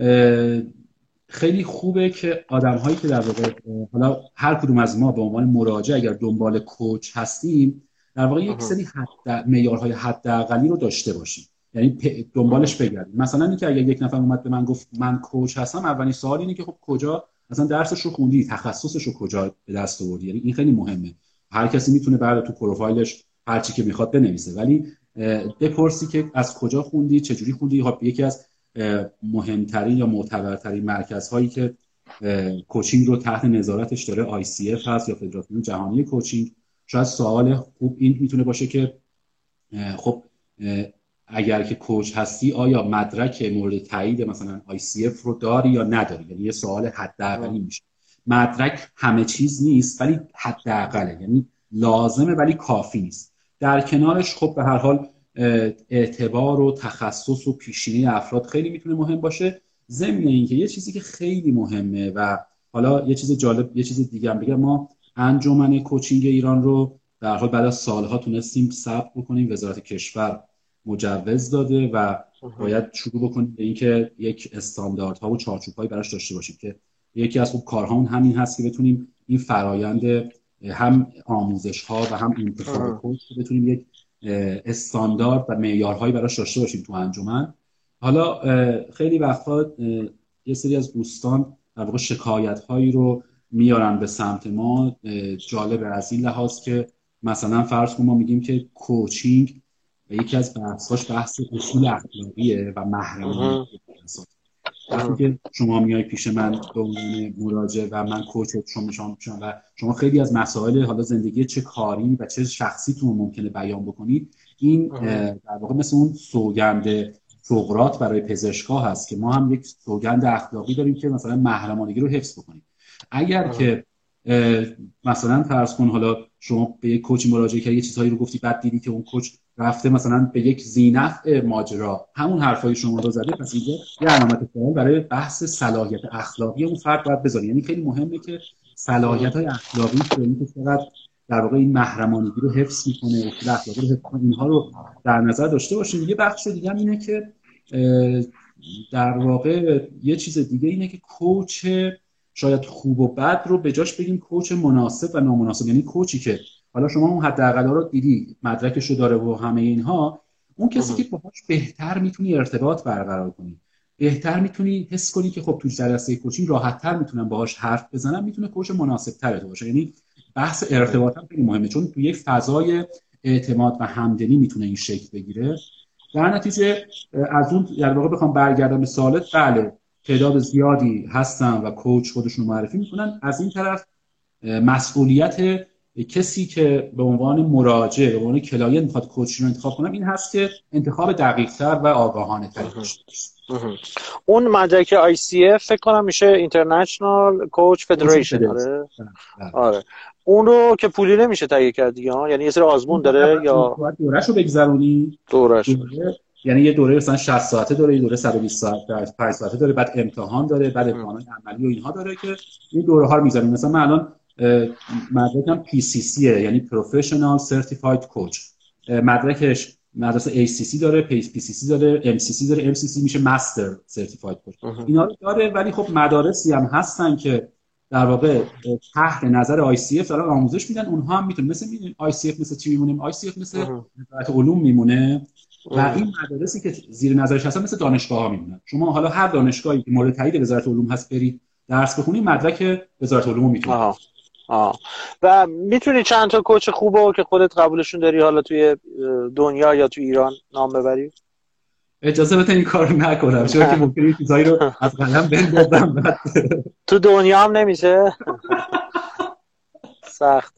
خیلی خوبه که آدم هایی که در واقع حالا هر کدوم از ما به عنوان مراجع اگر دنبال کوچ هستیم در واقع یک سری حد معیارهای حداقلی رو داشته باشیم، یعنی دنبالش بگردیم. مثلا اینکه اگر یک نفر اومد به من گفت من کوچ هستم، اولین سوال اینه که خب کجا مثلا درسش رو خوندی، تخصصش رو کجا به دست آوردی. یعنی این خیلی مهمه. هر کسی میتونه بعد تو پروفایلش هر چی که میخواد بنویسه، ولی بپرسی که از کجا خوندی، چجوری خوندی. خب یکی از مهمترین یا معتبرترین مرکزهایی که کوچینگ رو تحت نظارتش داره آی سی اف هست یا فدراسیون جهانی کوچینگ. شاید سوال خوب این میتونه باشه که خب اگر که کوچ هستی آیا مدرک مورد تایید مثلا آی سی اف رو داری یا نداری؟ یعنی یه سوال حداقلی میشه. مدرک همه چیز نیست ولی حداقله، یعنی لازمه ولی کافی نیست. در کنارش خب به هر حال اعتبار و تخصص و پیشینه افراد خیلی میتونه مهم باشه. ضمن اینکه یه چیزی که خیلی مهمه و حالا یه چیز جالب، یه چیز دیگه هم بگم، ما انجمن کوچینگ ایران رو در حال بعد از سالها تونستیم ثبت بکنیم. وزارت کشور مجوز داده و باید شروع بکنیم به اینکه یک استانداردها و چارچوب‌هایی براش داشته باشیم که یکی از خوب کارهامون همین هست که بتونیم این فرایند هم آموزش‌ها و هم انتخاب کوچ بتونیم یک استاندارد و معیارهایی براش داشته باشیم تو انجمن. حالا خیلی وقتا یه سری از دوستان در واقع شکایت‌هایی رو میارن به سمت ما. جالب از این لحاظ که مثلا فرض کنیم ما میگیم که کوچینگ یکی از بحث‌هاش بحث اصول اخلاقیه و محرمانه. وقتی که شما میای پیش من به عنوان مراجع و من کوچت شما میشم و شما خیلی از مسائل حالا زندگی چه کاری و چه شخصیتون ممکنه بیان بکنید، این در واقع مثل اون سوگند سقراط برای پزشکا هست که ما هم یک سوگند اخلاقی داریم که مثلا محرمانگی رو حفظ بکنیم. اگر که مثلا فرض کن حالا شما به یک کوچ مراجعه کردی، یه چیزهایی رو گفتی، بعد دیدی که اون کوچ رفته مثلا به یک ذینفع ماجرا همون حرفای شما رو زده، پس اینجا یه علامت سوال برای بحث صلاحیت اخلاقی اون فرد باید بذاری. یعنی خیلی مهمه که صلاحیت‌های اخلاقی که اینکه چقدر در واقع این محرمانگی رو حفظ می‌کنه، اصول اخلاقی رو حفظ می‌کنه، اینها رو در نظر داشته باشیم. یه بخش دیگه هم اینه که در واقع یه چیز دیگه اینه که کوچ شاید خوب و بد رو به جاش بگیم کوچ مناسب و نامناسب. یعنی کوچی که حالا شما اون حداقل رو دیدی، مدرکش رو داره و همه اینها، اون کسی که باهاش بهتر میتونی ارتباط برقرار کنی، بهتر میتونی حس کنی که خب تو جلسه کوچینگ راحت‌تر میتونم باهاش حرف بزنم، میتونه کوچ مناسب‌تر تو باشه. یعنی بحث ارتباط هم خیلی مهمه، چون تو یک فضای اعتماد و همدلی میتونه این شکل بگیره. در نتیجه از اون در واقع بخوام برگردم به سوالت، بله تعداد زیادی هستن و کوچ خودشون معرفی میکنن. از این طرف مسئولیت کسی که به عنوان مراجع، به عنوان کلاینت میخواد کوچ رو انتخاب کنه این هست که انتخاب دقیق‌تر و آگاهانه تر باشه. اون مدرک آی سی اف فکر کنم میشه اینترنشنال کوچ فدریشن. آره آره اون رو که پولی نمیشه تهیه کرد دیگه ها، یعنی یه سری آزمون داره یا دورهشو بگذرونی دورهش دوره، یعنی یه دوره مثلا شصت ساعته داره، یه دوره صد و بیست ساعت پنج ساعته داره، بعد امتحان داره، بعد امتحانات عملی و اینها داره که این دوره ها رو میذاریم. مثلا من الان مدرکم پی سی سی یعنی پروفشنال سرتیفاید کوچ، مدرکش مدرسه ای سی سی داره، پی سی سی داره، ام سی سی داره، ام سی سی میشه مستر سرتیفاید کوچ. اینا رو داره، ولی خب مدارسی هم هستن که در واقع تحت نظر آی سی اف دارن آموزش میدن. اونها هم میتونن مثل میدونید آی سی اف مثل چی میمونه؟ آی سی اف مثل وزارت علوم میمونه و این مدارسی که زیر نظرش هستن مثل دانشگاه‌ها میمونن. شما حالا هر دانشگاهی که مورد تایید وزارت علوم هست برید درس بخونید، مدرک وزارت علوم میتونید. آها آه. و میتونی چند تا کوچ خوبه که خودت قبولشون داری حالا توی دنیا یا توی ایران نام ببری؟ اجازه بده این کارو نکنم، چون که ممکنه چیزایی رو از قلم بندازم. تو دنیا هم نمیشه. سخته.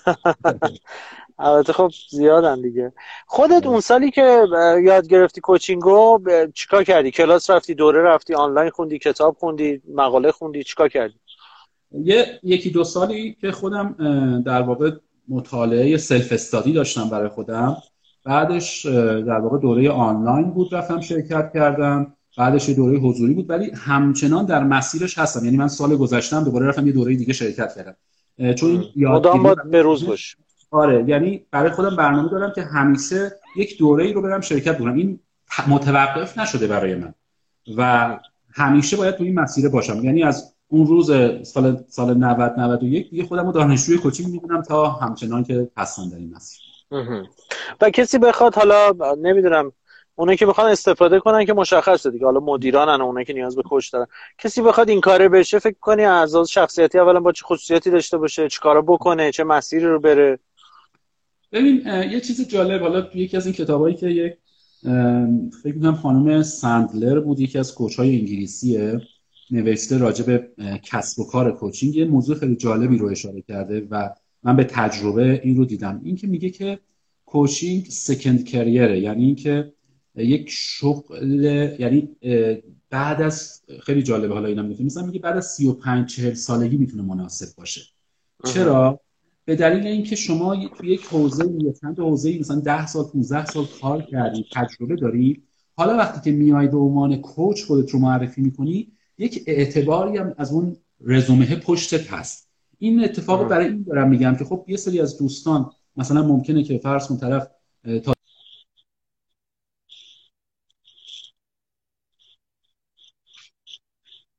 البته خب زیادن دیگه. خودت اون سالی که یاد گرفتی کوچینگو چیکار کردی؟ کلاس رفتی، دوره رفتی، آنلاین خوندی، کتاب خوندی، مقاله خوندی، چیکار کردی؟ یه یکی دو سالی که خودم در واقع مطالعه سلف استادی داشتم برای خودم، بعدش در واقع دوره آنلاین بود رفتم شرکت کردم، بعدش یه دوره حضوری بود، ولی همچنان در مسیرش هستم. یعنی من سال گذشتم دوباره رفتم یه دوره دیگه شرکت کردم، چون مدام باید به روز باش. آره، یعنی برای خودم برنامه دارم که همیشه یک دوره‌ای رو برم شرکت کنم. این متوقف نشده برای من و همیشه باید تو این مسیر باشم. یعنی از اون روز سال سال نود نود و یک دیگه خودم رو دانشجوی کوچینگ می‌دونم تا همچنان که هستم در این مسیر. و کسی بخواد حالا نمیدونم اونایی که بخوان استفاده کنن که مشخصه دیگه، حالا مدیرانن، اونایی که نیاز به کوچ دارن، کسی بخواد این کاره بشه فکر کنی از لحاظ شخصیتی اولا با چه خصوصیاتی داشته باشه، چه کارا بکنه، چه مسیری رو بره؟ ببین یه چیز جالب، حالا تو یکی از این کتابایی که یک فکر می‌کنم خانم سندلر بود، یکی از کوچ‌های انگلیسیه، نوشته راجع به کسب و کار کوچینگ، یه موضوع خیلی جالبی رو اشاره کرده و من به تجربه این رو دیدم. این که میگه که کوچینگ سکند کریره، یعنی این که یک شغل، یعنی بعد از، خیلی جالبه حالا اینا میگه، مثلا میگه بعد از سی و پنج چهل سالگی میتونه مناسب باشه. چرا؟ به دلیل اینکه شما توی یک حوزه یا چند حوزه مثلا ده سال پانزده سال کار کردی، تجربه داری، حالا وقتی که میای به عنوان کوچ خودت رو معرفی میکنی، یک اعتباری هم از اون رزومه پشتت هست. این اتفاق برای این دارم میگم که خب یه سری از دوستان مثلا ممکنه که فرض کن طرف تا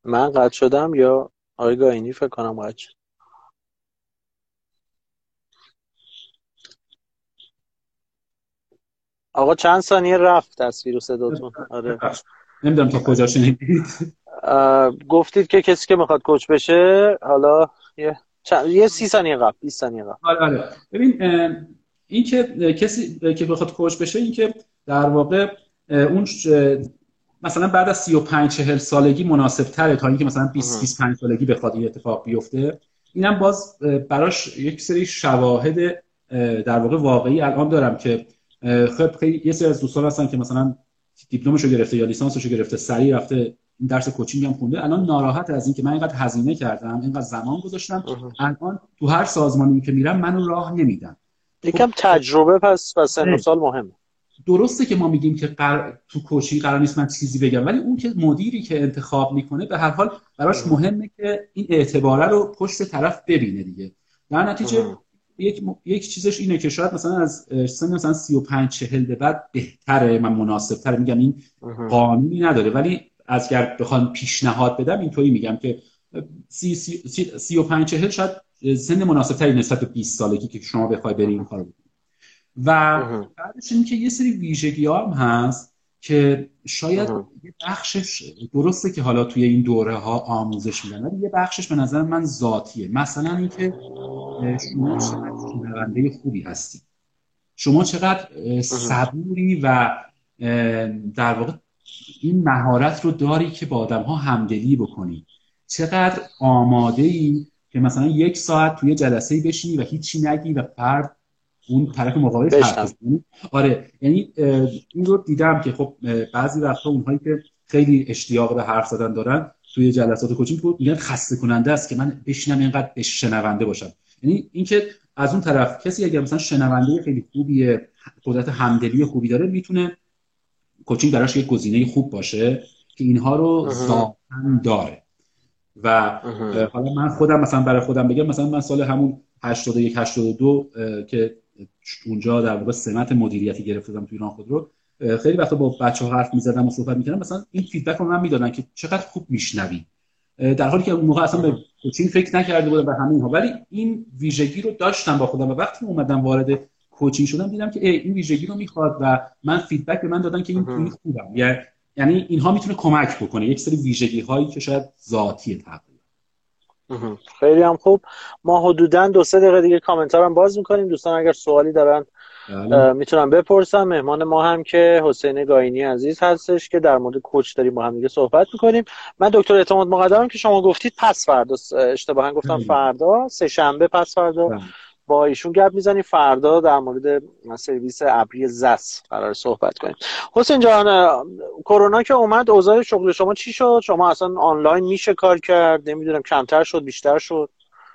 من قطع شدم یا آقای گاینی فکر کنم قطع شد. آقا چند ثانیه رفت تصویر و صداتون. آره نمیدونم تا کجا شنیدید. گفتید که کسی که میخواد کوچ بشه حالا یه چند... یه سی ثانیه قبل بیست ثانیه قبل. آره آره ببین این که کسی که بخواد کوچ بشه، این که در واقع اون مثلا بعد از سی و پنج چهل سالگی مناسب تره تا اینکه مثلا بیست بیست و پنج سالگی بخواد این اتفاق بیفته. اینم باز براش یک سری شواهد در واقع واقعی الان دارم که خب خیلی یه سری از دوستان هستن که مثلا دیپلمشو گرفته یا لیسانسشو گرفته، سریع رفته این درس کوچینگ هم خونده، الان ناراحت از این که من اینقدر هزینه کردم، اینقدر زمان گذاشتم، الان تو هر سازمانی که میرم منو راه نمیدن. یکم تجربه پس و سن و سال مهمه. درسته که ما میگیم که قر... تو کوچینگ قرار نیست من چیزی بگم، ولی اون که مدیری که انتخاب میکنه به هر حال براش مهمه که این اعتباره رو پشت طرف ببینه دیگه. در نتیجه یک م... یک چیزش اینه که شاید مثلا از سن مثلا سی و پنج چهل به بعد بهتره، من مناسب‌تره میگم، این قانونی نداره، ولی از اگر بخوام پیشنهاد بدم اینطوری میگم که سی سی سی, سی و پنج چهل شاید سن مناسب‌تری نسبت به بیست سالگی که شما بخوای بری این کارو بکنی. و بعدش این که یه سری ویژگی‌ها هم هست که شاید یه بخشش درسته که حالا توی این دوره ها آموزش میدن، ولی یه بخشش به نظر من ذاتیه. مثلا این که شما چقدر شنونده خوبی هستی، شما چقدر صبوری و در واقع این مهارت رو داری که با آدم ها همدلی بکنی، چقدر آماده ای که مثلا یک ساعت توی جلسه بشینی و هیچی نگی و فرد اون طرف مقابل حرف بزنه. آره یعنی این رو دیدم که خب بعضی وقتا اونهایی که خیلی اشتیاق به حرف زدن دارن توی جلسات کوچینگ میگن خسته کننده است که من بشینم اینقدر شنونده باشم. یعنی اینکه از اون طرف کسی اگر مثلا شنونده خیلی خوبیه، قدرت همدلی خوبی داره، میتونه کوچینگ براش یک گزینه خوب باشه که اینها رو ذاتاً داره. و حالا من خودم مثلا برای خودم بگم، مثلا من سال همون هشتاد و یک هشتاد و دو که اونجا در واقع سمت مدیریتی گرفتم توی ایران خودرو، خیلی وقتا با بچه‌ها حرف می‌زدم و صحبت می‌کردم، مثلا این فیدبک رو من میدادن که چقدر خوب میشنوی، در حالی که اون موقع اصلا به کوچینگ فکر نکرده بودم و همه اینها، ولی این ویژگی رو داشتم با خودم و وقتی اومدم وارد کوچینگ شدم دیدم که این ویژگی رو میخواد و من فیدبک به من دادن که این توی خوبم، یعنی اینها میتونه کمک بکنه، یک سری ویژگی هایی که شاید ذاتیه تقریبا. خیلی هم خوب. ما حدوداً دو سه دقیقه دیگه کامنت ها رو باز میکنیم، دوستان اگر سوالی دارن میتونن بپرسن. مهمان ما هم که حسین گاینی عزیز هستش که در مورد کوچ داریم با هم دیگه صحبت میکنیم. من دکتر اعتماد مقدمم که شما گفتید پس فردا، اشتباها گفتم فردا، سه شنبه پس فردا با ایشون گپ میزنیم. فردا در مورد سرویس ابری زس قرار صحبت کنیم. حسین جان، کرونا که اومد اوضاع شغل شما چی شد؟ شما اصلا آنلاین میشه کار کرد؟ نمیدونم کمتر شد بیشتر شد؟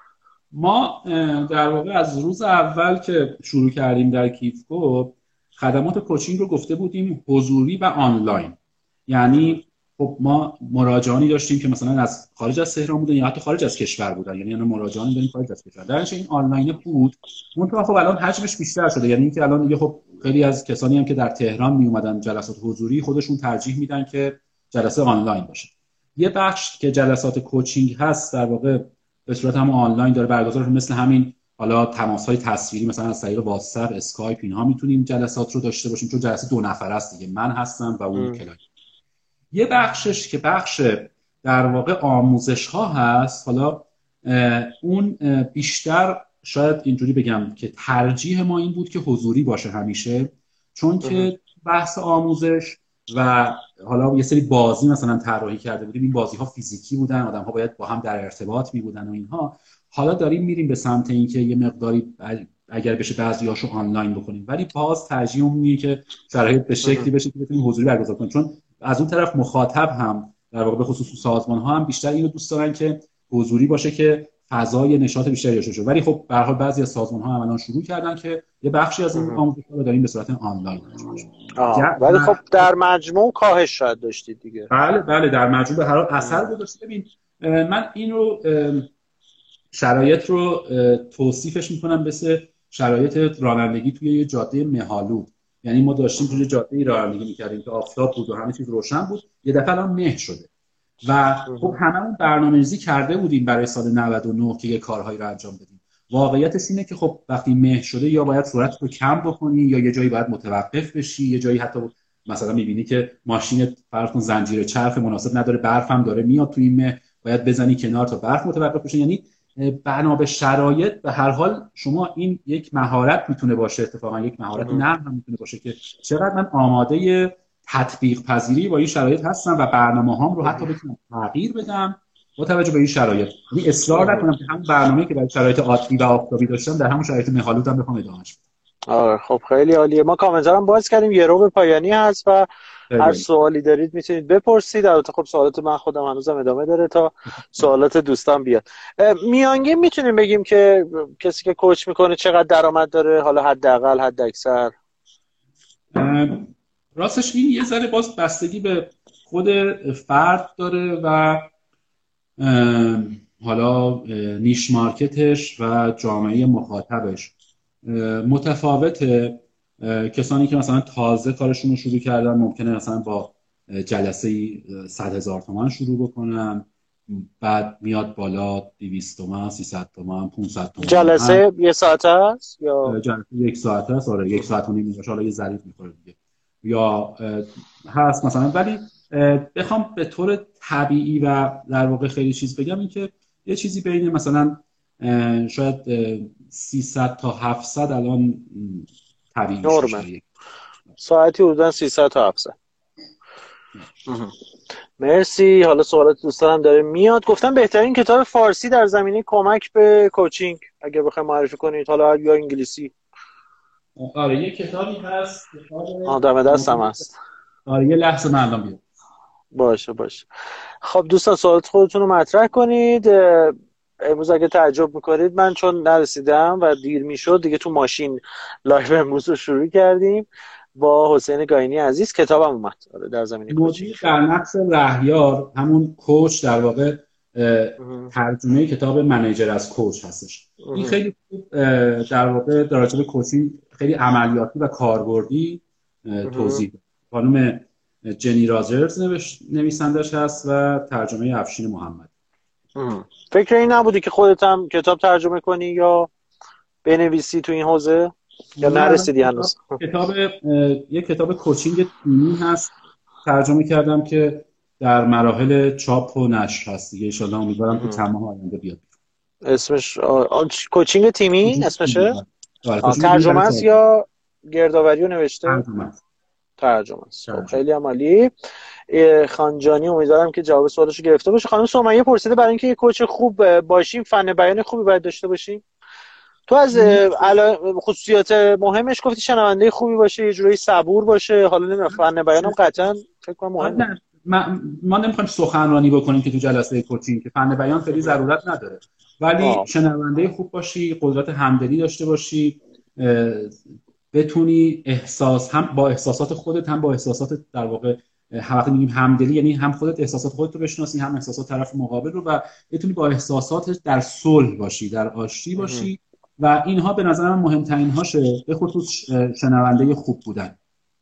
ما در واقع از روز اول که شروع کردیم در کیفکو خدمات کوچینگ رو گفته بودیم حضوری و آنلاین. یعنی خب ما مراجعانی داشتیم که مثلا از خارج از تهران بودن یا حتی خارج از کشور بودن، یعنی انا مراجعانی داریم خارج از کشور. درنچه این آنلاین بود. منتها خب الان حجمش بیشتر شده، یعنی اینکه الان دیگه خب خیلی از کسانی هم که در تهران می اومدن جلسات حضوری خودشون ترجیح میدن که جلسه آنلاین باشه. یه بخش که جلسات کوچینگ هست در واقع به صورت هم آنلاین داره برگزار میشه، مثل همین حالا تماس‌های تصویری مثلا از طریق واتساپ، اسکایپ، اینها میتونیم جلسات رو داشته باشیم، چون جلسه دو نفره است دیگه، من هستم و اون کلاینت. یه بخشش که بخش در واقع آموزش ها هست، حالا اون بیشتر شاید اینجوری بگم که ترجیح ما این بود که حضوری باشه همیشه، چون که بحث آموزش و حالا یه سری بازی مثلا طراحی کرده بودیم، این بازی ها فیزیکی بودن، آدم ها باید با هم در ارتباط می بودن و اینها. حالا داریم میریم به سمت این که یه مقداری اگر بشه بعضیاشو آنلاین بکنیم، ولی باز ترجیحمون اینه که شرایط به شکلی بشه که بتونیم حضوری برگزار کنیم، چون از اون طرف مخاطب هم در واقع به خصوص سازمان ها هم بیشتر اینو دوست دارن که حضوری باشه که فضای نشاط بیشتری داشته باشه. ولی خب به هر حال بعضی از سازمان ها هم الان شروع کردن که یه بخشی از این آموزش‌ها رو داریم به صورت آنلاین انجام میشه. ولی خب در مجموع کاهش شاید داشتید دیگه. بله بله در مجموع به هر حال اثر گذاشته. ببین من این رو شرایط رو توصیفش میکنم مثل شرایط رانندگی توی یه جاده مه‌آلود. یعنی ما داشتیم توی جاده رانندگی می‌کردیم که آفتاب بود و همه چیز روشن بود، یه دفعه الان مه شده. و خب هممون برنامه‌ریزی کرده بودیم برای سال نود و نه که یه کارهایی رو انجام بدیم. واقعیتش اینه که خب وقتی مه شده یا باید سرعت رو کم بکنی یا یه جایی باید متوقف بشی، یه جایی حتی مثلا می‌بینی که ماشین فرض کن زنجیره چرخ مناسب نداره، برف هم داره میاد توی مه، باید بزنی کنار تا برف متوقف بشه. یعنی بنا به شرایط به هر حال شما این یک مهارت میتونه باشه، اتفاقا یک مهارت نرم هم میتونه باشه که چقدر من آماده تطبیق پذیری با این شرایط هستم و برنامه‌هام رو حتی بتونم تغییر بدم با توجه به این شرایط. یعنی اصرار نکنم که هم برنامه‌ای که برای شرایط عادی و آفتابی داشتم در همون شرایط مه‌آلود هم بخوام ادامهش بدم. آره خب خیلی عالیه. ما کامنت‌ها هم باز کردیم، یه رو به پایانی هست و هر سوالی دارید میتونید بپرسید. البته خب سوالات من خودم هنوزم ادامه داره تا سوالات دوستان بیاد. میانگین میتونیم بگیم که کسی که کوچ میکنه چقدر درآمد داره، حالا حداقل حد اکثر؟ راستش این یه ذره باز بستگی به خود فرد داره و حالا نیش مارکتش و جامعه مخاطبش متفاوته. کسانی که مثلا تازه کارشون رو شروع کردن ممکنه مثلا با جلسه صد هزار تومان شروع بکنن، بعد میاد بالا دویست تومان، سیصد تومان، پانصد تومان. جلسه یه ساعت هست یا جلسه یک ساعت هست؟ آره یک ساعت و نیم میشه، حالا یه ظریف میخوره دیگه یا هست مثلا. ولی بخوام به طور طبیعی و در واقع خیلی چیز بگم این که یه چیزی بین مثلا شاید سیصد تا هفتصد الان طبیعی نورمال ساعتی حدودا سیصد تا هفتصد. مرسی. حالا سوالات دوستانم داره میاد. گفتم بهترین کتاب فارسی در زمینه کمک به کوچینگ اگه بخواید معرفی کنید، حالا یا انگلیسی. آره یه کتابی هست، کتاب دم دستم هست. آره یه لحظه من الان بیام. باشه باشه. خب دوستان سوالات خودتون رو مطرح کنید. امروز اگه تعجب میکنید من چون نرسیدم و دیر میشد دیگه تو ماشین لایو امروز رو شروع کردیم با حسین گاینی عزیز. کتابم اومد در زمینه کوچینگ. در نقش رهیار همون کوچ در واقع ترجمه کتاب منیجر از کوچ هستش. این خیلی خوب در واقع در راجع به کوچینگ خیلی عملیاتی و کاربردی توضیح داد. خانم جنی راجرز نویسندش هست و ترجمه افشین محمد. فکر این نبودی که خودت هم کتاب ترجمه کنی یا بنویسی تو این حوزه یا نرسیدی هنوز؟ کتاب یک کتاب کوچینگ تیمی هست ترجمه کردم که در مراحل چاپ و نشر هست دیگه. ان شاء الله امیدوارم که چند ماه آینده بیاد. اسمش کوچینگ تیمی اسمشه؟ ترجمه است یا گردآوری رو نوشته؟ ترجمه ترجمه است. خیلی عالی. خانجانی امیدوارم که جواب سوالشو گرفته باشه. خانم سمیه پرسیده برای اینکه یک کوچ خوب باشیم فن بیان خوبی باید داشته باشیم. تو از خصوصیات مهمش گفتی شنونده خوبی باشه، یه جوری صبور باشه. حالا نمیدونم فن بیانم قطعا فکر کنم مهمه. ما ما نمیخوایم سخنرانی بکنیم که تو جلسه کوچینگ که فن بیان خیلی ضرورت نداره، ولی آه. شنونده خوب باشی، قدرت همدلی داشته باشی، بتونی احساس هم با احساسات خودت هم با احساسات در واقع وقتی میگیم همدلی یعنی هم خودت احساسات خودت رو بشناسی هم احساسات طرف مقابل رو و بتونی با احساساتش در صلح باشی، در آشتی باشی و اینها به نظر من مهمترین هاشه، به خصوص شنونده خوب بودن.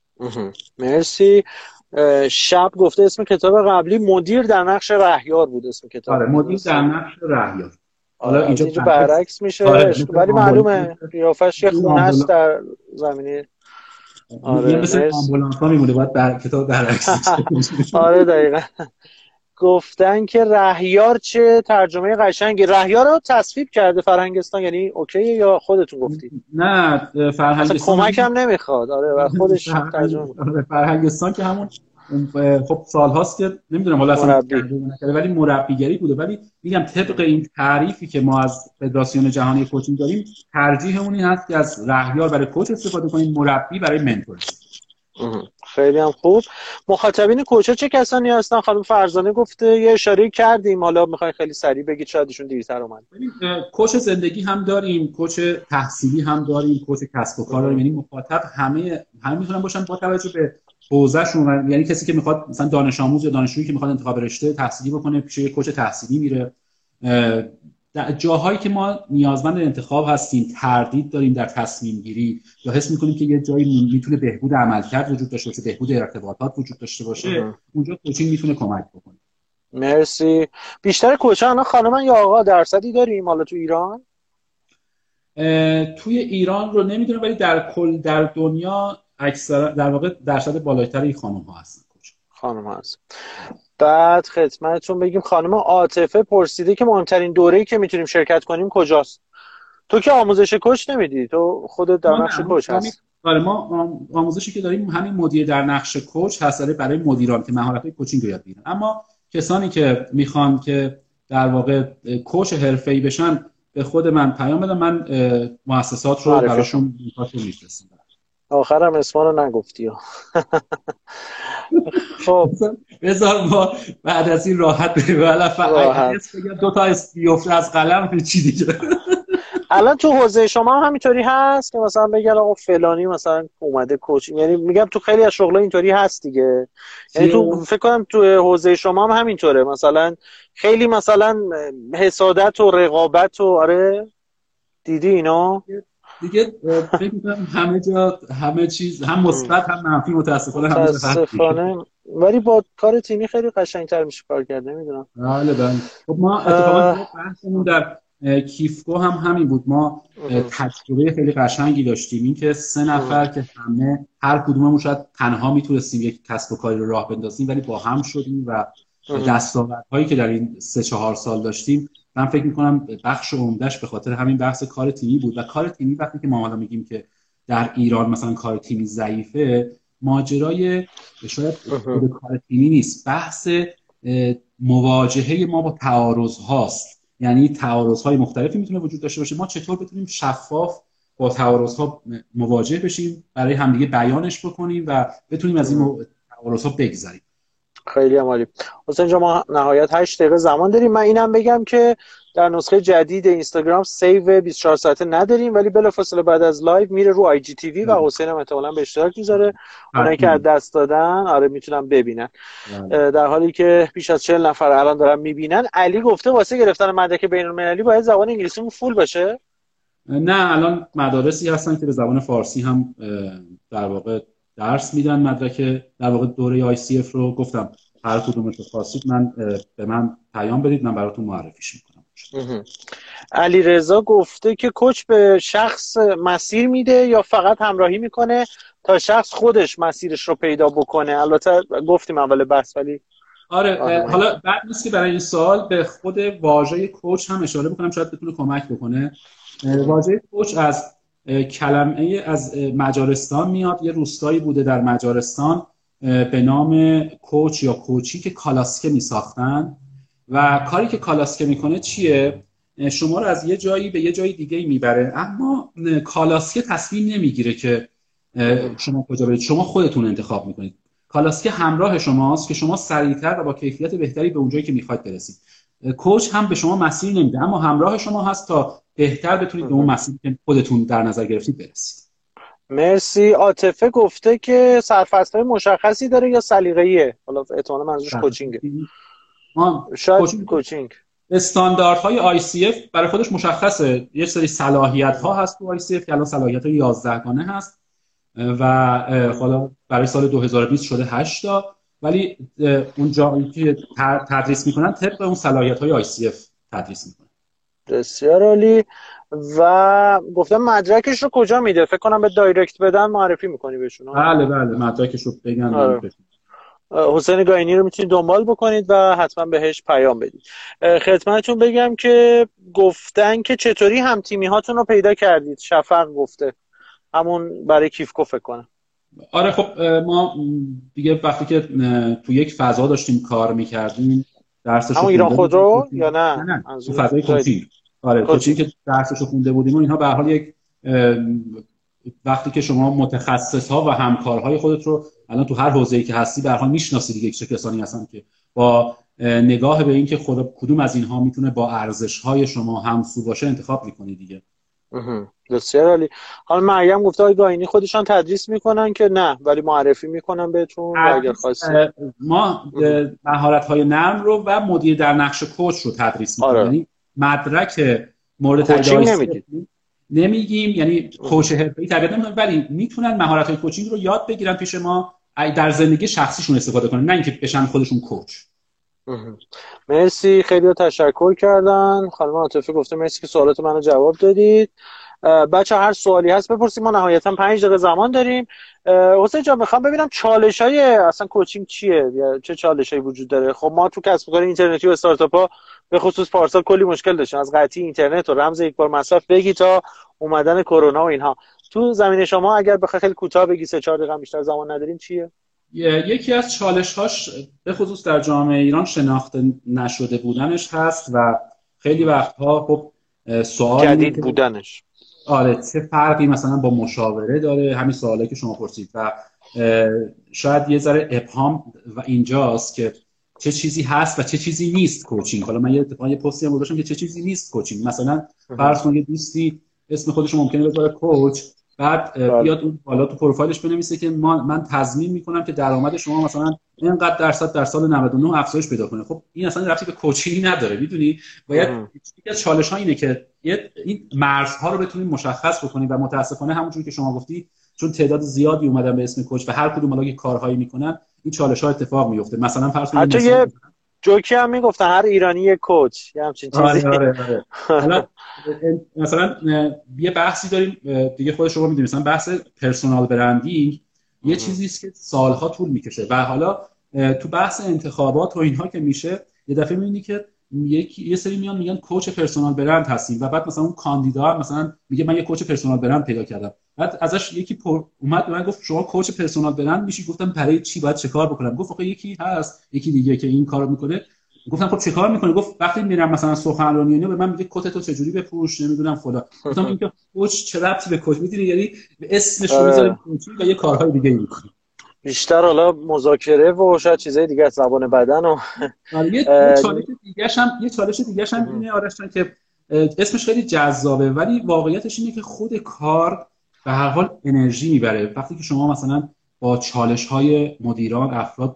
مرسی. شب گفته اسم کتاب قبلی مدیر در نقش رهیار بود اسم کتاب. آره مدیر در نقش رهیار. حالا اینجا برعکس میشه ولی معلومه قیافش یه خونه است در زمینه. آره مثل آمبولانس ها میمونه باید بر کتاب برعکس. آره دقیقاً. گفتن که رهیار چه ترجمه قشنگی. رهیار رو تصویب کرده فرهنگستان یعنی اوکیه یا خودتون گفتی؟ نه فرهنگستان کمک هم نمیخواد. آره و خودش ترجمه میکنه. فرهنگستان که همون خب سال هاست که نمیدونم حالا اصلا نکرده ولی مربیگری بوده. ولی میگم طبق این تعریفی که ما از فدراسیون جهانی کوچینگ داریم ترجیحمون این هست که از رهیار برای کوچ استفاده کنیم، مربی برای منتور. خیلی هم خوب. مخاطبین کوچ چه کسانی هستن؟ خانم فرزانه گفته یه اشاره کردیم، حالا میخواین خیلی سریع بگید شاید ایشون دیرتر اومد. کوچ زندگی هم داریم، کوچ تحصیلی هم داریم، کوچ کسب و کار داریم. یعنی مخاطب همه همه میتونن باشن با توجه به حوزه‌شون. یعنی کسی که میخواد مثلا دانش آموز یا دانشجویی که میخواد انتخاب رشته تحصیلی بکنه پیش یه کوچ تحصیلی میره. در جاهایی که ما نیازمند انتخاب هستیم، تردید داریم در تصمیم گیری یا حس میکنیم که یه جایی میتونه بهبود عملکرد وجود داشته باشه، بهبود ارتباطات وجود داشته باشه، اونجا کوچینگ میتونه کمک بکنه. مرسی. بیشتر کوچا الان خانمن یا آقا درصدی داریم حالا تو ایران؟ توی ایران رو نمیدونم، ولی در کل در دنیا اکثر در واقع درصد بالاتری خانم ها هستن کوچ. خانم هست. بعد خدمتتون بگیم خانم عاطفه پرسیده که مهمترین دوره‌ای که میتونیم شرکت کنیم کجاست؟ تو که آموزش کوچ نمیدی، تو خودت در نقش کوچ هست. آره، ما آموزشی که داریم همین مدیر در نقش کوچ هست برای مدیران که مهارت‌های کوچینگ رو یاد بگیرن. اما کسانی که میخوان که در واقع کوچ حرفه‌ای بشن به خود من پیام بدن، من مؤسسات رو براشون میفرستم. آخرم اسما رو نگفتی. خب بذار ما بعد از این راحت بریم. والا فقط بگم دو تا اسم بیفته از قلم چی دیگه. الان تو حوزه شما هم همینطوری هست که مثلا بگن آقا فلانی مثلا اومده کوچ، یعنی میگم تو خیلی از شغل‌ها اینطوری هست دیگه، یعنی تو فکر کنم تو حوزه شما هم همینطوره، مثلا خیلی مثلا حسادت و رقابت و آره دیدی اینا دیگه. فکر می‌کنم همه جا همه چیز هم مثبت هم منفی متاسفانه همه متاسفانه، ولی با کار تیمی خیلی قشنگ‌تر میشه کار کرد. نمیدونم. بله بله. خب ما اتفاقا بحثمون در کیفکو هم همین بود. ما تجربه خیلی قشنگی داشتیم، این که سه نفر که همه هر کدوممون شاید تنها میتونستیم یک کسب و کاری رو راه بندازیم، ولی با هم شدیم و دستاوردهایی که در این سه چهار سال داشتیم، من فکر میکنم بخش عمده‌اش به خاطر همین بحث کار تیمی بود. و کار تیمی وقتی که ما حالا میگیم که در ایران مثلا کار تیمی ضعیفه، ماجرای شاید خود کار تیمی نیست، بحث مواجهه ما با تعارض هاست. یعنی تعارض‌های مختلفی میتونه وجود داشته باشه، ما چطور بتونیم شفاف با تعارض‌ها مواجه بشیم، برای همدیگه بیانش بکنیم و بتونیم از این تعارض‌ها بگذریم. خیلی عالی. حسین جان ما نهایت هشت دقیقه زمان داریم. من اینم بگم که در نسخه جدید اینستاگرام سیو بیست و چهار ساعته نداریم، ولی بلافاصله بعد از لایو میره رو آی جی تی وی و حسین هم احتمالاً به اشتراک میذاره. اونایی که از دست دادن آره میتونن ببینن. در حالی که بیش از چهل نفر الان دارن میبینن. علی گفته واسه گرفتن مدرک بین‌المللی باید زبان انگلیسیمون فول باشه؟ نه، الان مدارسی هستن که به زبان فارسی هم در واقع درس میدن. مدرک در واقع دوره آی سی اف رو گفتم هر کدومش رو خواستید من به من پیام بدید، من براتون معرفیش میکنم. علی رضا گفته که کوچ به شخص مسیر میده یا فقط همراهی میکنه تا شخص خودش مسیرش رو پیدا بکنه؟ البته گفتیم اول بحث ولی آره, آره. حالا بعد نیست که برای این سوال به خود واژه کوچ هم اشاره بکنم، شاید بتونه کمک بکنه. واژه کوچ از کلمه از مجارستان میاد، یه روستایی بوده در مجارستان به نام کوچ یا کوچی که کالاسکه میساختن و کاری که کالاسکه میکنه چیه؟ شما رو از یه جایی به یه جای دیگه میبره، اما کالاسکه تصمیم نمیگیره که شما کجا برید، شما خودتون انتخاب میکنید. کالاسکه همراه شماست که شما سریعتر و با کیفیت بهتری به اونجایی که میخواید برسید. کوچ هم به شما مسیر نمیده، اما همراه شما هست تا بهتر بتونید به اون مسیری که خودتون در نظر گرفتید برسید. مرسی. عاطفه گفته که سرفصل‌های مشخصی داره یا سلیقه‌ایه؟ حالا احتمالاً منظورش کوچینگه. ما شاید کوچینگ. کوچینگ استانداردهای آی سی اف برای خودش مشخصه، یه سری صلاحیت‌ها هست تو آی سی اف که الان صلاحیت‌های یازده گانه هست و حالا برای سال دو هزار و بیست شده هشت تا، ولی اون جایی که تدریس میکنن طبق اون صلاحیت‌های آی سی اف تدریس میکنن. بسیار عالی. و گفتم مدرکش رو کجا میده؟ فکر کنم به دایرکت بدن معرفی میکنی بهشون. بله بله مدرکش رو بگن. آره. حسین گاینی رو میتونید دنبال بکنید و حتما بهش پیام بدید. خدمتتون بگم که گفتن که چطوری هم تیمی هاتون رو پیدا کردید. شفق گفته همون برای کیفکو فکر کنم. آره خب ما دیگه وقتی که تو یک فضا داشتیم کار میکردیم درسش رو ایران خودرو یا نه؟ نه نه تو فضای کوچینگ. آره کوچینگ که درسش رو خونده بودیم و اینها به هر حال یک وقتی که شما متخصص ها و همکارهای خودت رو الان تو هر حوزه‌ای که هستی به هر حال میشناسی دیگه، چه کسانی هستن که با نگاه به این که خود کدوم از اینها میتونه با ارزش‌های شما همسو باشه انتخاب میکنی دیگه. بسیار عالی. حالا مریم گفته آقای گاینی خودشان تدریس میکنن که نه، ولی معرفی میکنن بهتون اگر خواستید. ما مهارت‌های نرم رو و مدیر در نقش کوچ رو تدریس میکنیم. یعنی مدرک مورد کوچینگ نمیگید. نمیگیم، یعنی کوچ حرفه‌ای تربیت نمی‌کنن، ولی میتونن مهارت‌های کوچینگ رو یاد بگیرن پیش ما، در زندگی شخصیشون استفاده کنن، نه اینکه بشن خودشون کوچ. مرسی، خیلی تشکر کردن. خانم عاطفه گفته مرسی که سوالات منو جواب دادید. بچه هر سوالی هست بپرسید، ما نهایتا پنج دقیقه زمان داریم. حسین جان میخوام ببینم چالش های اصلا کوچینگ چیه یا چه چالش هایی وجود داره. خب ما تو کسب و کار اینترنتی و استارتاپ ها به خصوص پارسال کلی مشکل داشتیم، از قطعی اینترنت و رمز یک بار مصرف بگی تا اومدن کرونا و اینها. تو زمینه شما اگر بخوای خیلی کوتاه بگی، سه چهار دقیقه بیشتر زمان نداریم، چیه؟ یکی از چالش‌هاش به خصوص در جامعه ایران شناخته نشده بودنش هست و خیلی وقتها خب سوال جدید بودنش. آره، چه فرقی مثلا با مشاوره داره، همین سوالی که شما پرسید و شاید یه ذره ابهام و اینجاست که چه چیزی هست و چه چیزی نیست کوچینگ. حالا من یه اتفاقا یه پستی هم گذاشتم که چه چیزی نیست کوچینگ. مثلا فرض کنید دوستی اسم خودش ممکنه بذاره کوچ، بعد بیاد اون بالا تو پروفایلش بنویسه که من من تضمین میکنم که درآمد شما مثلا اینقدر درصد در سال نود و نه افزایش پیدا کنه. خب این اصلا ربطی به کوچینگ نداره. میدونی باید یکی از چالش ها اینه که این مرزها رو بتونیم مشخص بکنیم و متاسفانه همونجوری که شما گفتی چون تعداد زیادی اومدن به اسم کوچ و هر کدوم حالا کارهایی میکنن، این چالش ها اتفاق میفته. مثلا فرض کنید حتی یه جوکی هم میگفتن هر ایرانی یک کوچ یا همچین چیزی. آره آره آره. حالا مثلا یه بحثی داریم دیگه، خود شما میدونید، مثلا بحث پرسونال برندینگ یه چیزی است که سالها طول میکشه و حالا تو بحث انتخابات و اینها که میشه یه دفعه میبینی که یک یه سری میان میگن کوچ پرسونال برند هستیم و بعد مثلا اون کاندیدا مثلا میگه من یه کوچ پرسونال برند پیدا کردم. بعد ازش یکی پر اومد به من گفت شما کوچ پرسونال برند میشی؟ گفتم برای چی، باید چه کار بکنم؟ گفت آخه یکی هست یکی دیگه که این کارو میکنه. گفتم خب چه کار میکنه؟ گفت وقتی میرم مثلا سخنرانی اینو به من میگه کت تو چجوری بپوش نمیدونم فلان. گفتم این که کوچ چه ربطی به کوچ میدونی، یعنی اسمش رو میذاریم کوچی و یه کارهای دیگه میکنه. بیشتر حالا مذاکره و شاید چیزای دیگه از زبان بدن و یه چالش دیگه‌ش هم یه چالش دیگه‌ش هم اینه آرش جان که اسمش خیلی جذابه ولی واقعیتش اینه که خود کار به هر حال انرژی میبره. وقتی که شما مثلا با چالش‌های مدیران افراد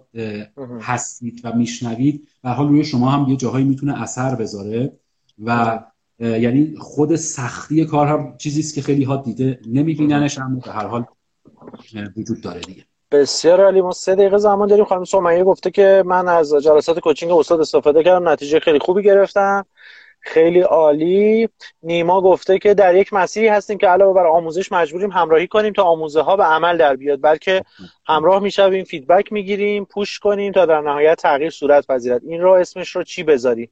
هستید و میشنوید، به هر حال روی شما هم یه جاهایی میتونه اثر بذاره و یعنی خود سختی کار هم چیزی است که خیلی ها دیده نمیبیننش، اما به هر حال وجود داره دیگه. بسیار عالی. ما سه دقیقه زمان داریم. خانم سمیه گفته که من از جلسات کوچینگ استاد استفاده کردم، نتیجه خیلی خوبی گرفتم. خیلی عالی. نیما گفته که در یک مسیری هستیم که علاوه بر آموزش مجبوریم همراهی کنیم تا آموزه ها به عمل در بیاد، بلکه همراه میشویم، فیدبک میگیریم، پوش کنیم تا در نهایت تغییر صورت پذیرد. این رو اسمش رو چی بذاری؟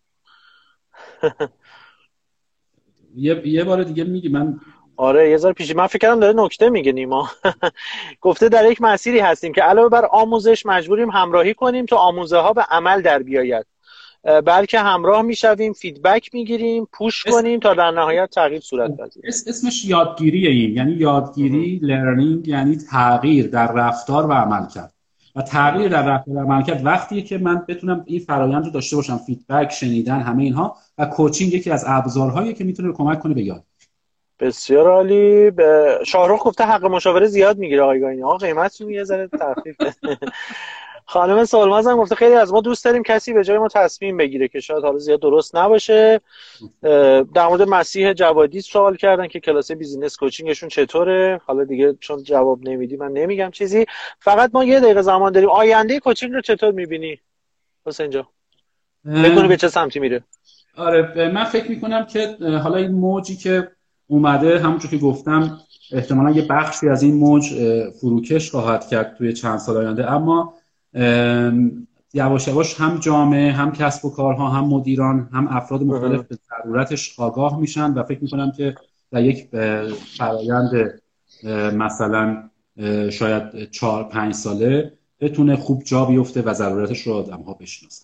یه یه بار دیگه میگی؟ من آره یه ذره پیشی من فکر کردم داره نکته میگه نیما. گفته در یک مسیری هستیم که علاوه بر آموزش مجبوریم همراهی کنیم تا آموزه ها به عمل در بیاید، بلکه همراه میشویم، فیدبک میگیریم، پوش کنیم تا در نهایت تغییر صورت پذیرد. اسمش یادگیریه. این یعنی یادگیری، لرنینگ، یعنی تغییر در رفتار و عمل کرد و تغییر در رفتار و عمل کرد وقتیه که من بتونم این فرآیند رو داشته باشم، فیدبک، شنیدن، همه اینها. و کوچینگ یکی از ابزارهایی که میتونه کمک کنه به یاد. بسیار عالی. به شاهرخ گفته حق مشاوره زیاد میگیره آقای گاینی. آقا قیمت رو یه ذره تخفیف بده. خانم سالماز هم گفته خیلی از ما دوست داریم کسی به جای ما تصمیم بگیره که شاید حالا زیاد درست نباشه. در مورد مسیح جوادی سوال کردن که کلاس بیزینس کوچینگشون چطوره. حالا دیگه چون جواب نمیدی من نمیگم چیزی. فقط ما یه دقیقه زمان داریم. آینده کوچینگ رو چطور میبینی حسین جان؟ بگو به چه سمتی میره؟ آره من فکر میکنم که حالا این موجی که اومده، همونجور که گفتم احتمالاً یه بخشی از این موج فروکش خواهد کرد توی چند سال آینده، اما یواش یواش هم جامعه، هم کسب و کارها، هم مدیران، هم افراد مختلف به ضرورتش آگاه میشن و فکر میکنم که در یک فرآیند مثلا شاید چهار پنج ساله بتونه خوب جا بیفته و ضرورتش رو آدم‌ها بشناسن.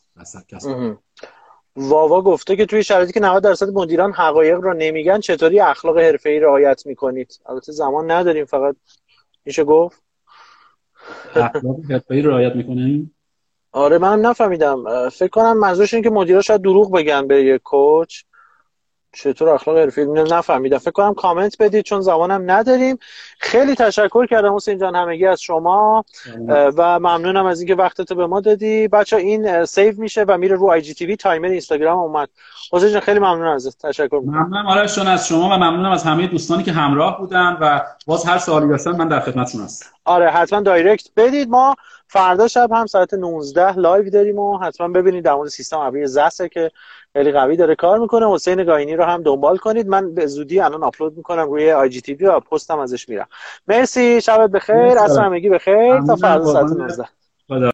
واوا گفته که توی شرایطی که نود درصد مدیران حقایق رو نمیگن چطوری اخلاق حرفه‌ای رعایت میکنید؟ البته زمان نداریم، فقط میشه گفت اخلاق حرفه‌ای رعایت میکنین؟ آره منم نفهمیدم. فکر کنم منظورش اینه که مدیرا شاید دروغ بگن به یک کوچ. چطور اخلاق حرفه‌ای نفهمیدم. فکر کنم کامنت بدید چون زمانم نداریم. خیلی تشکر کردم حسین جان همگی از شما و ممنونم از اینکه وقتتو به ما دادی. بچا این سیو میشه و میره رو آی جی تی وی. تایمر اینستاگرام اومد. حسین جان خیلی ممنون ازت. تشکر میکنم. ممنونم آرش جان از شما و ممنونم از همه دوستانی که همراه بودن و باز هر سوالی داشتن من در خدمتشون هستم. آره حتما دایرکت بدید. ما فردا شب هم ساعت نوزده لایو داریم و حتما ببینید، در مورد سیستم ابری زسه که خیلی قوی داره کار میکنه. حسین گاینی رو هم دنبال کنید، من به زودی الان آپلود میکنم روی آی جی تی وی و پستم ازش میرم. مرسی، شبت بخیر، عصر همگی بخیر، تا فردا ساعت نوزده.